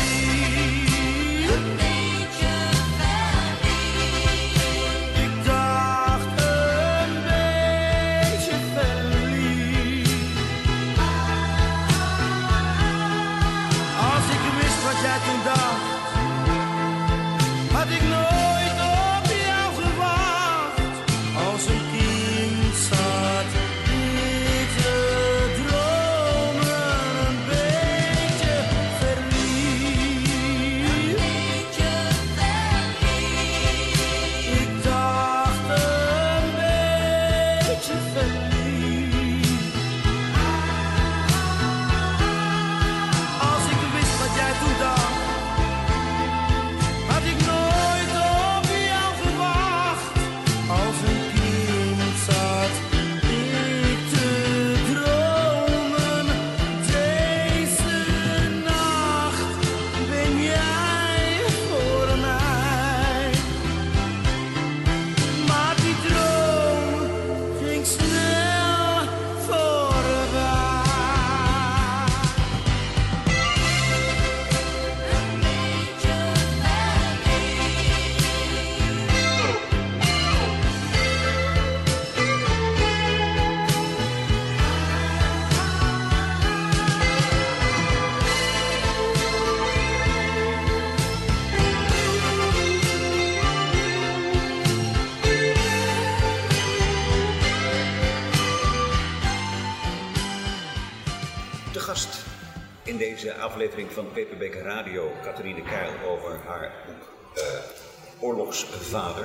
Speaker 4: In deze aflevering van Paperback Radio, Catharine Keil over haar boek uh, Oorlogsvader.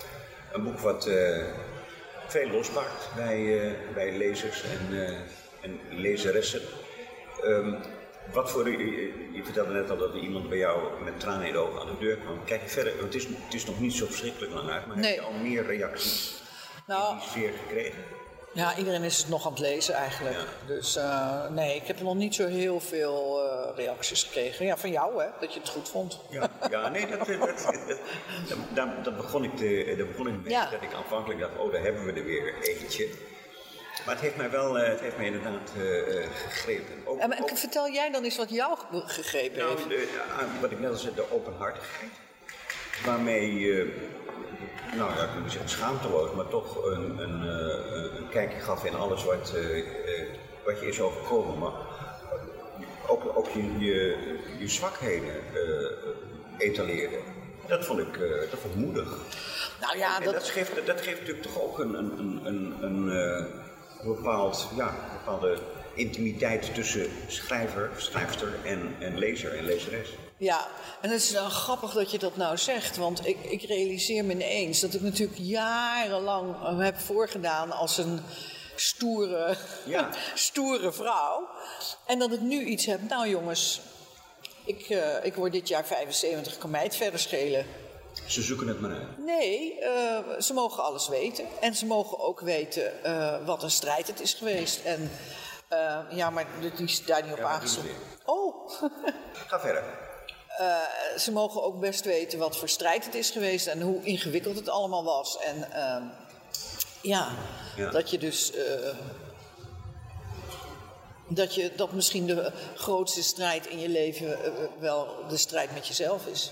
Speaker 4: Een boek wat uh, veel losmaakt bij, uh, bij lezers en, uh, en lezeressen. Um, wat voor u, je vertelde net al dat er iemand bij jou met tranen in de ogen aan de deur kwam. Kijk je verder, want het is, het is nog niet zo verschrikkelijk lang uit, maar nee. Heb je al meer reacties nou, in die sfeer gekregen?
Speaker 5: Ja, iedereen is het nog aan het lezen eigenlijk.
Speaker 4: Ja.
Speaker 5: Dus uh, nee, ik heb nog niet zo heel veel uh, reacties gekregen. Ja, van jou hè, dat je het goed vond.
Speaker 4: Ja, ja nee, dat, dat, dat, dat, dat, dat begon ik, te, dat begon ik mee.
Speaker 5: Ja.
Speaker 4: Dat ik aanvankelijk dacht, oh daar hebben we er weer eentje. Maar het heeft mij wel, uh, het heeft mij inderdaad uh, gegrepen. Ook,
Speaker 5: En, maar,
Speaker 4: ook,
Speaker 5: vertel jij dan eens wat jou ge- gegrepen
Speaker 4: nou,
Speaker 5: heeft.
Speaker 4: de, uh, wat ik net al zei, de openhartigheid. Waarmee uh, nou ja, ik wil niet zeggen schaamteloos, maar toch een, een, uh, een kijkje gaf in alles wat, uh, uh, wat je is overkomen. Maar ook, ook je, je, je zwakheden uh, etaleerde. Dat vond ik, uh, dat vond ik moedig.
Speaker 5: Nou ja,
Speaker 4: en
Speaker 5: dat...
Speaker 4: dat, geeft, dat geeft natuurlijk toch ook een, een, een, een, een uh, bepaald, ja, een bepaalde intimiteit tussen schrijver, schrijfster en, en lezer en lezeres.
Speaker 5: Ja, en het is nou grappig dat je dat nou zegt, want ik, ik realiseer me ineens dat ik natuurlijk jarenlang heb voorgedaan als een stoere,
Speaker 4: Ja.
Speaker 5: stoere vrouw. En dat ik nu iets heb, nou jongens, ik, uh, ik word dit jaar vijfenzeventig, kan mij het verder schelen.
Speaker 4: Ze zoeken het maar uit.
Speaker 5: Nee, uh, ze mogen alles weten. En ze mogen ook weten uh, wat een strijd het is geweest. En uh, ja, maar die is daar niet op
Speaker 4: Ja, maar
Speaker 5: aangesloten.
Speaker 4: die is
Speaker 5: Oh,
Speaker 4: Ga verder.
Speaker 5: Uh, ze mogen ook best weten wat voor strijd het is geweest en hoe ingewikkeld het allemaal was. En uh, ja,
Speaker 4: Ja.
Speaker 5: dat je dus. Uh, dat, je, dat misschien de grootste strijd in je leven uh, wel de strijd met jezelf is.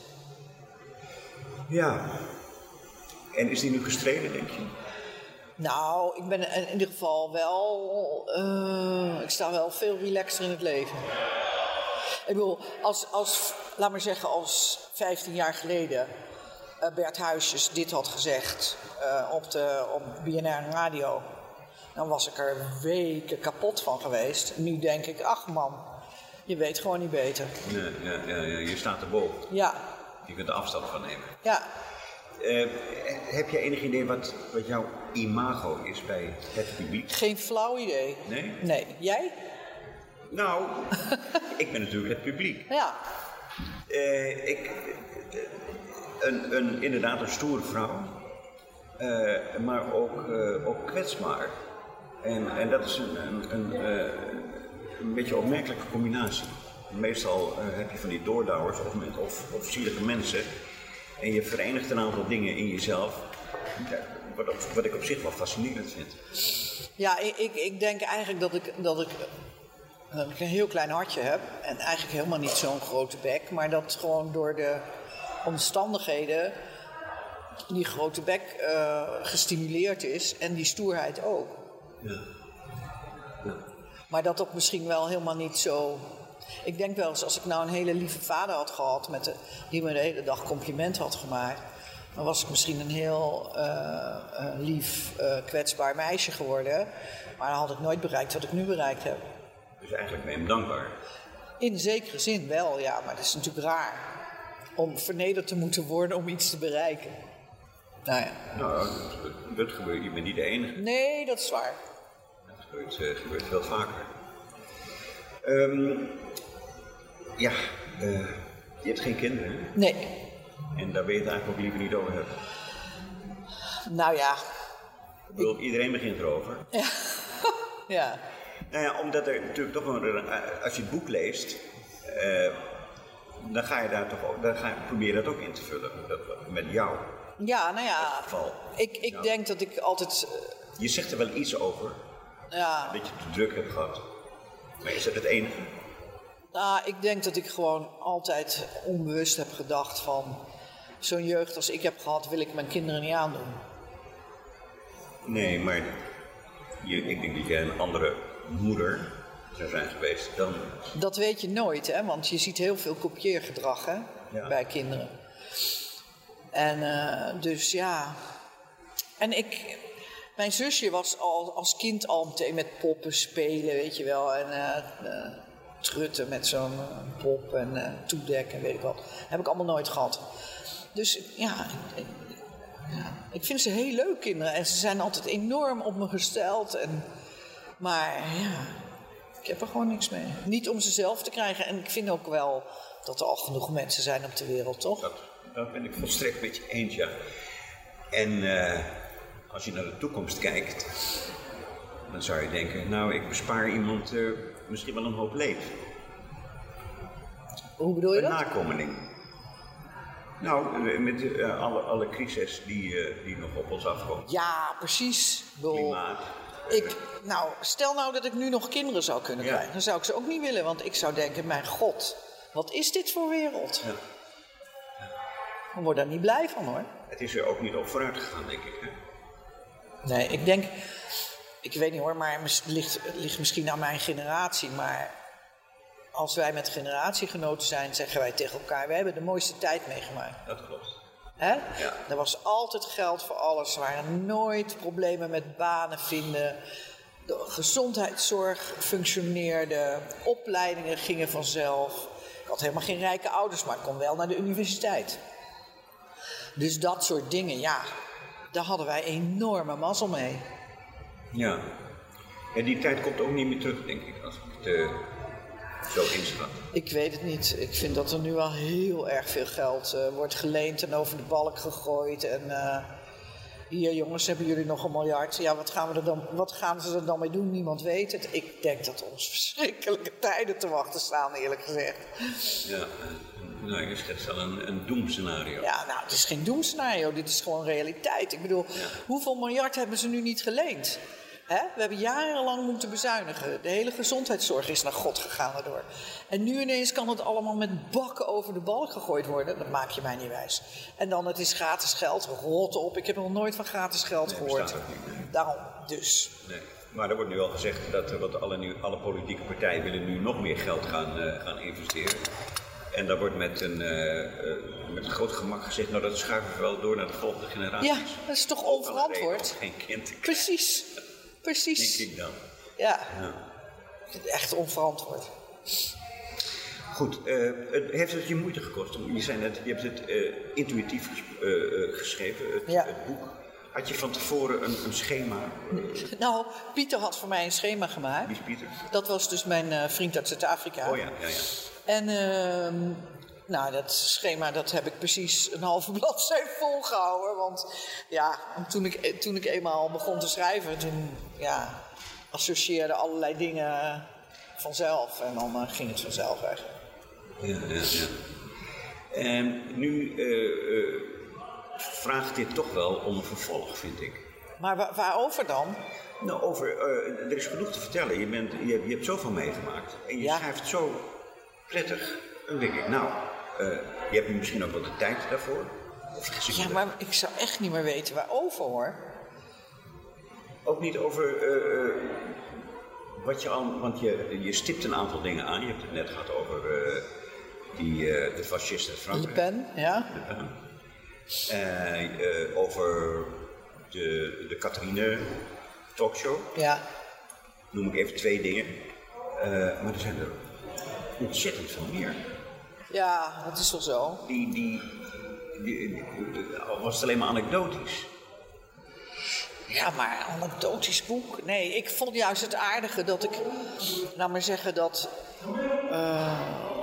Speaker 4: Ja. En is die nu gestreden, denk je?
Speaker 5: Nou, ik ben in ieder geval wel. Uh, ik sta wel veel relaxter in het leven. Ik bedoel, als, als, laat maar zeggen, als vijftien jaar geleden uh, Bert Huisjes dit had gezegd uh, op, de, op B N R Radio, dan was ik er weken kapot van geweest. Nu denk ik, ach man, je weet gewoon niet beter.
Speaker 4: Ja, ja, ja, ja. Je staat erboven.
Speaker 5: Ja,
Speaker 4: Je kunt er afstand van nemen.
Speaker 5: ja.
Speaker 4: Uh, heb je enig idee wat, wat jouw imago is bij het publiek?
Speaker 5: Geen flauw idee.
Speaker 4: Nee?
Speaker 5: Nee. Jij?
Speaker 4: Nou, ik ben natuurlijk het publiek.
Speaker 5: Ja.
Speaker 4: Uh, ik, uh, een, een, inderdaad een stoere vrouw, uh, maar ook, uh, ook kwetsbaar. En, en dat is een, een, een, uh, een beetje een opmerkelijke combinatie. Meestal uh, heb je van die doordouwers of, of, of zielige mensen en je verenigt een aantal dingen in jezelf, ja, wat, wat ik op zich wel fascinerend vind.
Speaker 5: Ja, ik, ik, ik denk eigenlijk dat ik, dat ik dat ik een heel klein hartje heb en eigenlijk helemaal niet zo'n grote bek, maar dat gewoon door de omstandigheden die grote bek uh, gestimuleerd is en die stoerheid ook.
Speaker 4: Ja. Ja.
Speaker 5: Maar dat ook misschien wel helemaal niet zo. Ik denk wel eens, als ik nou een hele lieve vader had gehad met de, die me de hele dag compliment had gemaakt, dan was ik misschien een heel uh, uh, lief, uh, kwetsbaar meisje geworden. Maar dan had ik nooit bereikt wat ik nu bereikt heb.
Speaker 4: Dus eigenlijk ben je hem dankbaar.
Speaker 5: In zekere zin wel, ja, maar het is natuurlijk raar om vernederd te moeten worden om iets te bereiken. Nou ja.
Speaker 4: Nou, dat gebeurt, je bent niet de enige.
Speaker 5: Nee, dat is waar.
Speaker 4: Dat gebeurt, uh, gebeurt veel vaker. Um, ja, uh, je hebt geen kinderen, hè?
Speaker 5: Nee.
Speaker 4: En daar wil je het eigenlijk ook liever niet over hebben.
Speaker 5: Nou ja.
Speaker 4: Ik bedoel, iedereen begint erover.
Speaker 5: Ja. Ja.
Speaker 4: Nou ja, omdat er natuurlijk toch wel, als je het boek leest, uh, dan ga je daar toch ook, dan ga je, probeer je dat ook in te vullen, dat, met jou.
Speaker 5: Ja, nou ja.
Speaker 4: Geval.
Speaker 5: Ik, ik
Speaker 4: Ja.
Speaker 5: denk dat ik altijd. Uh,
Speaker 4: Je zegt er wel iets over,
Speaker 5: ja.
Speaker 4: dat je te druk hebt gehad. Maar is dat het enige?
Speaker 5: Nou, ik denk dat ik gewoon altijd onbewust heb gedacht van zo'n jeugd als ik heb gehad, wil ik mijn kinderen niet aandoen.
Speaker 4: Nee, maar je, ik denk dat jij een andere moeder zou zijn geweest dan...
Speaker 5: Dat weet je nooit, hè? Want je ziet heel veel kopieergedrag, hè?
Speaker 4: Ja.
Speaker 5: Bij kinderen. En uh, dus ja. En ik, mijn zusje was al als kind al meteen met poppen spelen, weet je wel. En uh, uh, trutten met zo'n uh, pop en uh, toedek en weet ik wat. Heb ik allemaal nooit gehad. Dus ja, ik, ik, ja, ik vind ze heel leuk, kinderen. En ze zijn altijd enorm op me gesteld. En, maar ja, ik heb er gewoon niks mee. Niet om ze zelf te krijgen. En ik vind ook wel dat er al genoeg mensen zijn op de wereld, toch?
Speaker 4: Dat, dat ben ik volstrekt met je eens, ja. En uh, als je naar de toekomst kijkt, dan zou je denken, nou, ik bespaar iemand uh, misschien wel een hoop leed.
Speaker 5: Hoe bedoel je
Speaker 4: een
Speaker 5: dat?
Speaker 4: Een nakomeling. Nou, met uh, alle, alle crises die, uh, die nog op ons afkomen.
Speaker 5: Ja, precies. Bedoel,
Speaker 4: Klimaat.
Speaker 5: ik, nou, stel nou dat ik nu nog kinderen zou kunnen
Speaker 4: Ja.
Speaker 5: krijgen. Dan zou ik ze ook niet willen, want ik zou denken, mijn god, wat is dit voor wereld?
Speaker 4: Ja.
Speaker 5: Ik word daar niet blij van, hoor.
Speaker 4: Het is er ook niet op vooruit gegaan, denk ik. Hè?
Speaker 5: Nee, ik denk, ik weet niet hoor, maar het ligt, het ligt misschien aan mijn generatie, maar als wij met generatiegenoten zijn, zeggen wij tegen elkaar, wij hebben de mooiste tijd meegemaakt.
Speaker 4: Dat klopt.
Speaker 5: Hè?
Speaker 4: Ja.
Speaker 5: Er was altijd geld voor alles, er waren nooit problemen met banen vinden. De gezondheidszorg functioneerde, opleidingen gingen vanzelf. Ik had helemaal geen rijke ouders, maar ik kon wel naar de universiteit. Dus dat soort dingen, ja, daar hadden wij enorme mazzel mee.
Speaker 4: Ja. En die tijd komt ook niet meer terug, denk ik, als ik het uh, zo inschat.
Speaker 5: Ik weet het niet. Ik vind dat er nu al heel erg veel geld uh, wordt geleend en over de balk gegooid. En uh, hier jongens, hebben jullie nog een miljard? Ja, wat gaan, we er dan, wat gaan ze er dan mee doen? Niemand weet het. Ik denk dat ons verschrikkelijke tijden te wachten staan, eerlijk gezegd.
Speaker 4: Ja, uh, nou, je schetst al een, een doemscenario.
Speaker 5: Ja, nou, het is geen doemscenario. Dit is gewoon realiteit. Ik bedoel,
Speaker 4: Ja.
Speaker 5: hoeveel miljard hebben ze nu niet geleend? Hè? We hebben jarenlang moeten bezuinigen. De hele gezondheidszorg is naar God gegaan daardoor. En nu ineens kan het allemaal met bakken over de balk gegooid worden. Dat maak je mij niet wijs. En dan, het is gratis geld. Rot op. Ik heb nog nooit van gratis geld
Speaker 4: Nee,
Speaker 5: gehoord.
Speaker 4: bestaat ook niet, nee.
Speaker 5: Daarom, dus.
Speaker 4: Nee. Maar er wordt nu al gezegd dat, uh, dat alle, nu, alle politieke partijen willen nu nog meer geld gaan, uh, gaan investeren. En daar wordt met een, uh, uh, met een groot gemak gezegd, nou dat schuiven we wel door naar de volgende generaties.
Speaker 5: Ja, dat is toch
Speaker 4: Ook wel een
Speaker 5: onverantwoord?
Speaker 4: reden om geen kind te krijgen,
Speaker 5: Precies. Precies.
Speaker 4: denk ik dan.
Speaker 5: Ja.
Speaker 4: Ja.
Speaker 5: Echt onverantwoord.
Speaker 4: Goed, uh, het, heeft het je moeite gekost? Je, zei net, je hebt het uh, intuïtief ges uh, uh, geschreven, het,
Speaker 5: Ja.
Speaker 4: het boek. Had je van tevoren een, een schema? Uh,
Speaker 5: Nou, Pieter had voor mij een schema gemaakt.
Speaker 4: wie is Pieter?
Speaker 5: Dat was dus mijn uh, vriend uit Zuid-Afrika.
Speaker 4: Oh ja, ja, ja.
Speaker 5: En uh, nou, dat schema dat heb ik precies een halve bladzijde volgehouden. Want ja, toen ik, toen ik eenmaal begon te schrijven, toen ja, associeerde allerlei dingen vanzelf. En dan uh, ging het vanzelf eigenlijk.
Speaker 4: Ja, ja, ja. En nu uh, uh, vraagt dit toch wel om een vervolg, vind ik.
Speaker 5: Maar wa waarover dan?
Speaker 4: Nou, over, uh, er is genoeg te vertellen. Je, bent, je, je hebt zoveel meegemaakt. En je
Speaker 5: Ja.
Speaker 4: schrijft zo prettig. Dan denk ik, nou, uh, je hebt nu misschien ook wel de tijd daarvoor. Of vergis ik
Speaker 5: Ja,
Speaker 4: me
Speaker 5: maar ik zou echt niet meer weten waarover, hoor.
Speaker 4: ook niet over uh, wat je al... Want je, je stipt een aantal dingen aan. Je hebt het net gehad over uh, die, uh, de fascisten uit
Speaker 5: Le
Speaker 4: Frankrijk.
Speaker 5: Pen, ja.
Speaker 4: Le Pen. Uh, uh, over de, de Catherine talkshow.
Speaker 5: Ja.
Speaker 4: Noem ik even twee dingen. Uh, maar er zijn er ontzettend veel meer.
Speaker 5: Ja, dat is toch zo?
Speaker 4: Die, die, die, die- al was het alleen maar anekdotisch.
Speaker 5: Ja, maar een anekdotisch boek. Nee, ik vond juist het aardige dat ik, laat maar zeggen, dat, uh,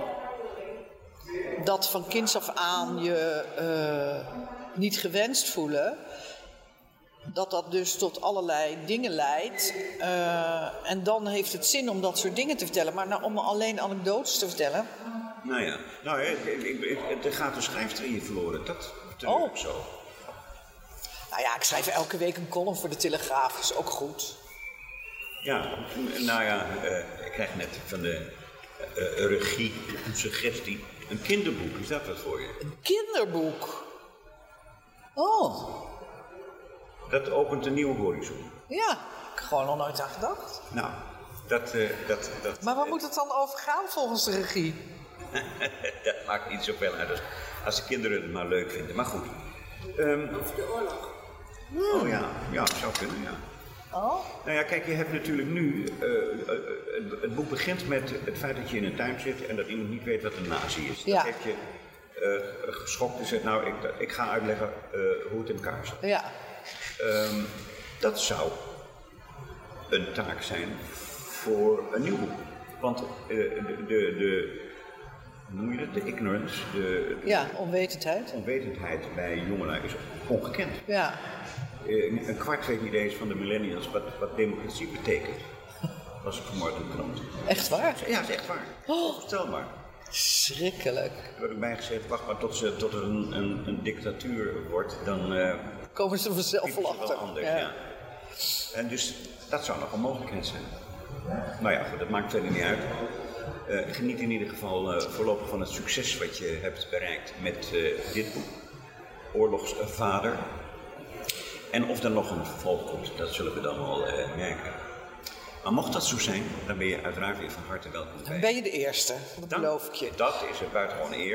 Speaker 5: dat van kinds af aan je uh, niet gewenst voelen, dat dat dus tot allerlei dingen leidt. Uh, en dan heeft het zin om dat soort dingen te vertellen. Maar nou, om alleen anekdotes te vertellen,
Speaker 4: Nou ja, nou, hè, ik- ik- ik- er gaat een schrijfster in je verloren. Dat vertel
Speaker 5: Oh.
Speaker 4: ik zo.
Speaker 5: nou ja, ik schrijf elke week een column voor de Telegraaf, is ook goed.
Speaker 4: Ja, nou ja, uh, ik krijg net van de uh, regie een suggestie. Een kinderboek, is dat wat voor je?
Speaker 5: Een kinderboek. Oh,
Speaker 4: Dat opent een nieuwe horizon.
Speaker 5: ja, ik heb gewoon nog nooit aan gedacht.
Speaker 4: Nou, dat... Uh, dat, dat
Speaker 5: Maar waar moet het dan over gaan volgens de regie?
Speaker 4: dat maakt niet zoveel uit als, als de kinderen het maar leuk vinden. Maar goed. Um,
Speaker 7: Over de oorlog.
Speaker 4: oh ja, ja, zou kunnen, ja.
Speaker 5: Oh?
Speaker 4: Nou ja, kijk, je hebt natuurlijk nu... Uh, uh, het, het boek begint met het feit dat je in een tuin zit en dat iemand niet weet wat een nazi is.
Speaker 5: Ja.
Speaker 4: Dat heeft je uh, geschokt en zegt, nou, ik, ik ga uitleggen uh, hoe het in elkaar zit.
Speaker 5: Ja.
Speaker 4: Um, dat zou een taak zijn voor een nieuw boek. Want uh, de, de, de, hoe noem je dat? De ignorance, de, de
Speaker 5: Ja, onwetendheid.
Speaker 4: onwetendheid bij jongelui is ongekend.
Speaker 5: Ja.
Speaker 4: Uh, een kwart weet niet eens van de millennials wat, wat democratie betekent. Was ik vanmorgen in de krant.
Speaker 5: Echt waar?
Speaker 4: Ja, dat is echt waar.
Speaker 5: Oh.
Speaker 4: Onvoorstelbaar.
Speaker 5: Schrikkelijk.
Speaker 4: Er wordt ook bijgezegd, wacht maar tot, ze, tot er een, een, een dictatuur wordt, dan uh,
Speaker 5: komen ze vanzelf wel achter.
Speaker 4: Anders,
Speaker 5: ja.
Speaker 4: Ja. En dus dat zou nog een mogelijkheid zijn. Nou ja, goed, dat maakt verder niet uit. Uh, geniet in ieder geval uh, voorlopig van het succes wat je hebt bereikt met uh, dit boek, Oorlogsvader. En of er nog een vervolg komt, dat zullen we dan wel uh, merken. Maar mocht dat zo zijn, dan ben je uiteraard weer van harte welkom bij.
Speaker 5: Dan ben je de eerste, dat
Speaker 4: dan,
Speaker 5: beloof ik je.
Speaker 4: Dat is een buitengewone eer.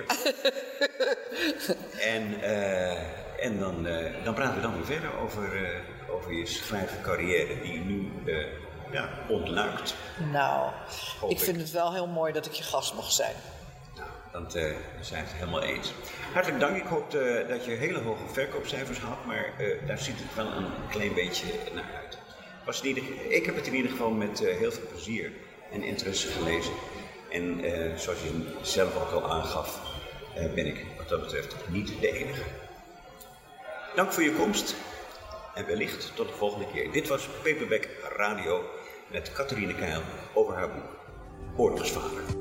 Speaker 4: en uh, en dan, uh, dan praten we dan weer verder over, uh, over je schrijvercarrière die nu uh, ja, ontluikt.
Speaker 5: Nou,
Speaker 4: Hoop
Speaker 5: ik
Speaker 4: ik.
Speaker 5: vind het wel heel mooi dat ik je gast mag zijn.
Speaker 4: Nou, dan uh, zijn we het helemaal eens. Hartelijk dank. Ik hoop uh, dat je hele hoge verkoopcijfers had, maar uh, daar ziet het wel een klein beetje naar uit. Was in ieder, ik heb het in ieder geval met uh, heel veel plezier en interesse gelezen. En uh, zoals je zelf ook al aangaf, uh, ben ik wat dat betreft niet de enige. Dank voor je komst en wellicht tot de volgende keer. Dit was Paperback Radio met Catharine Keil over haar boek Oorlogsvader.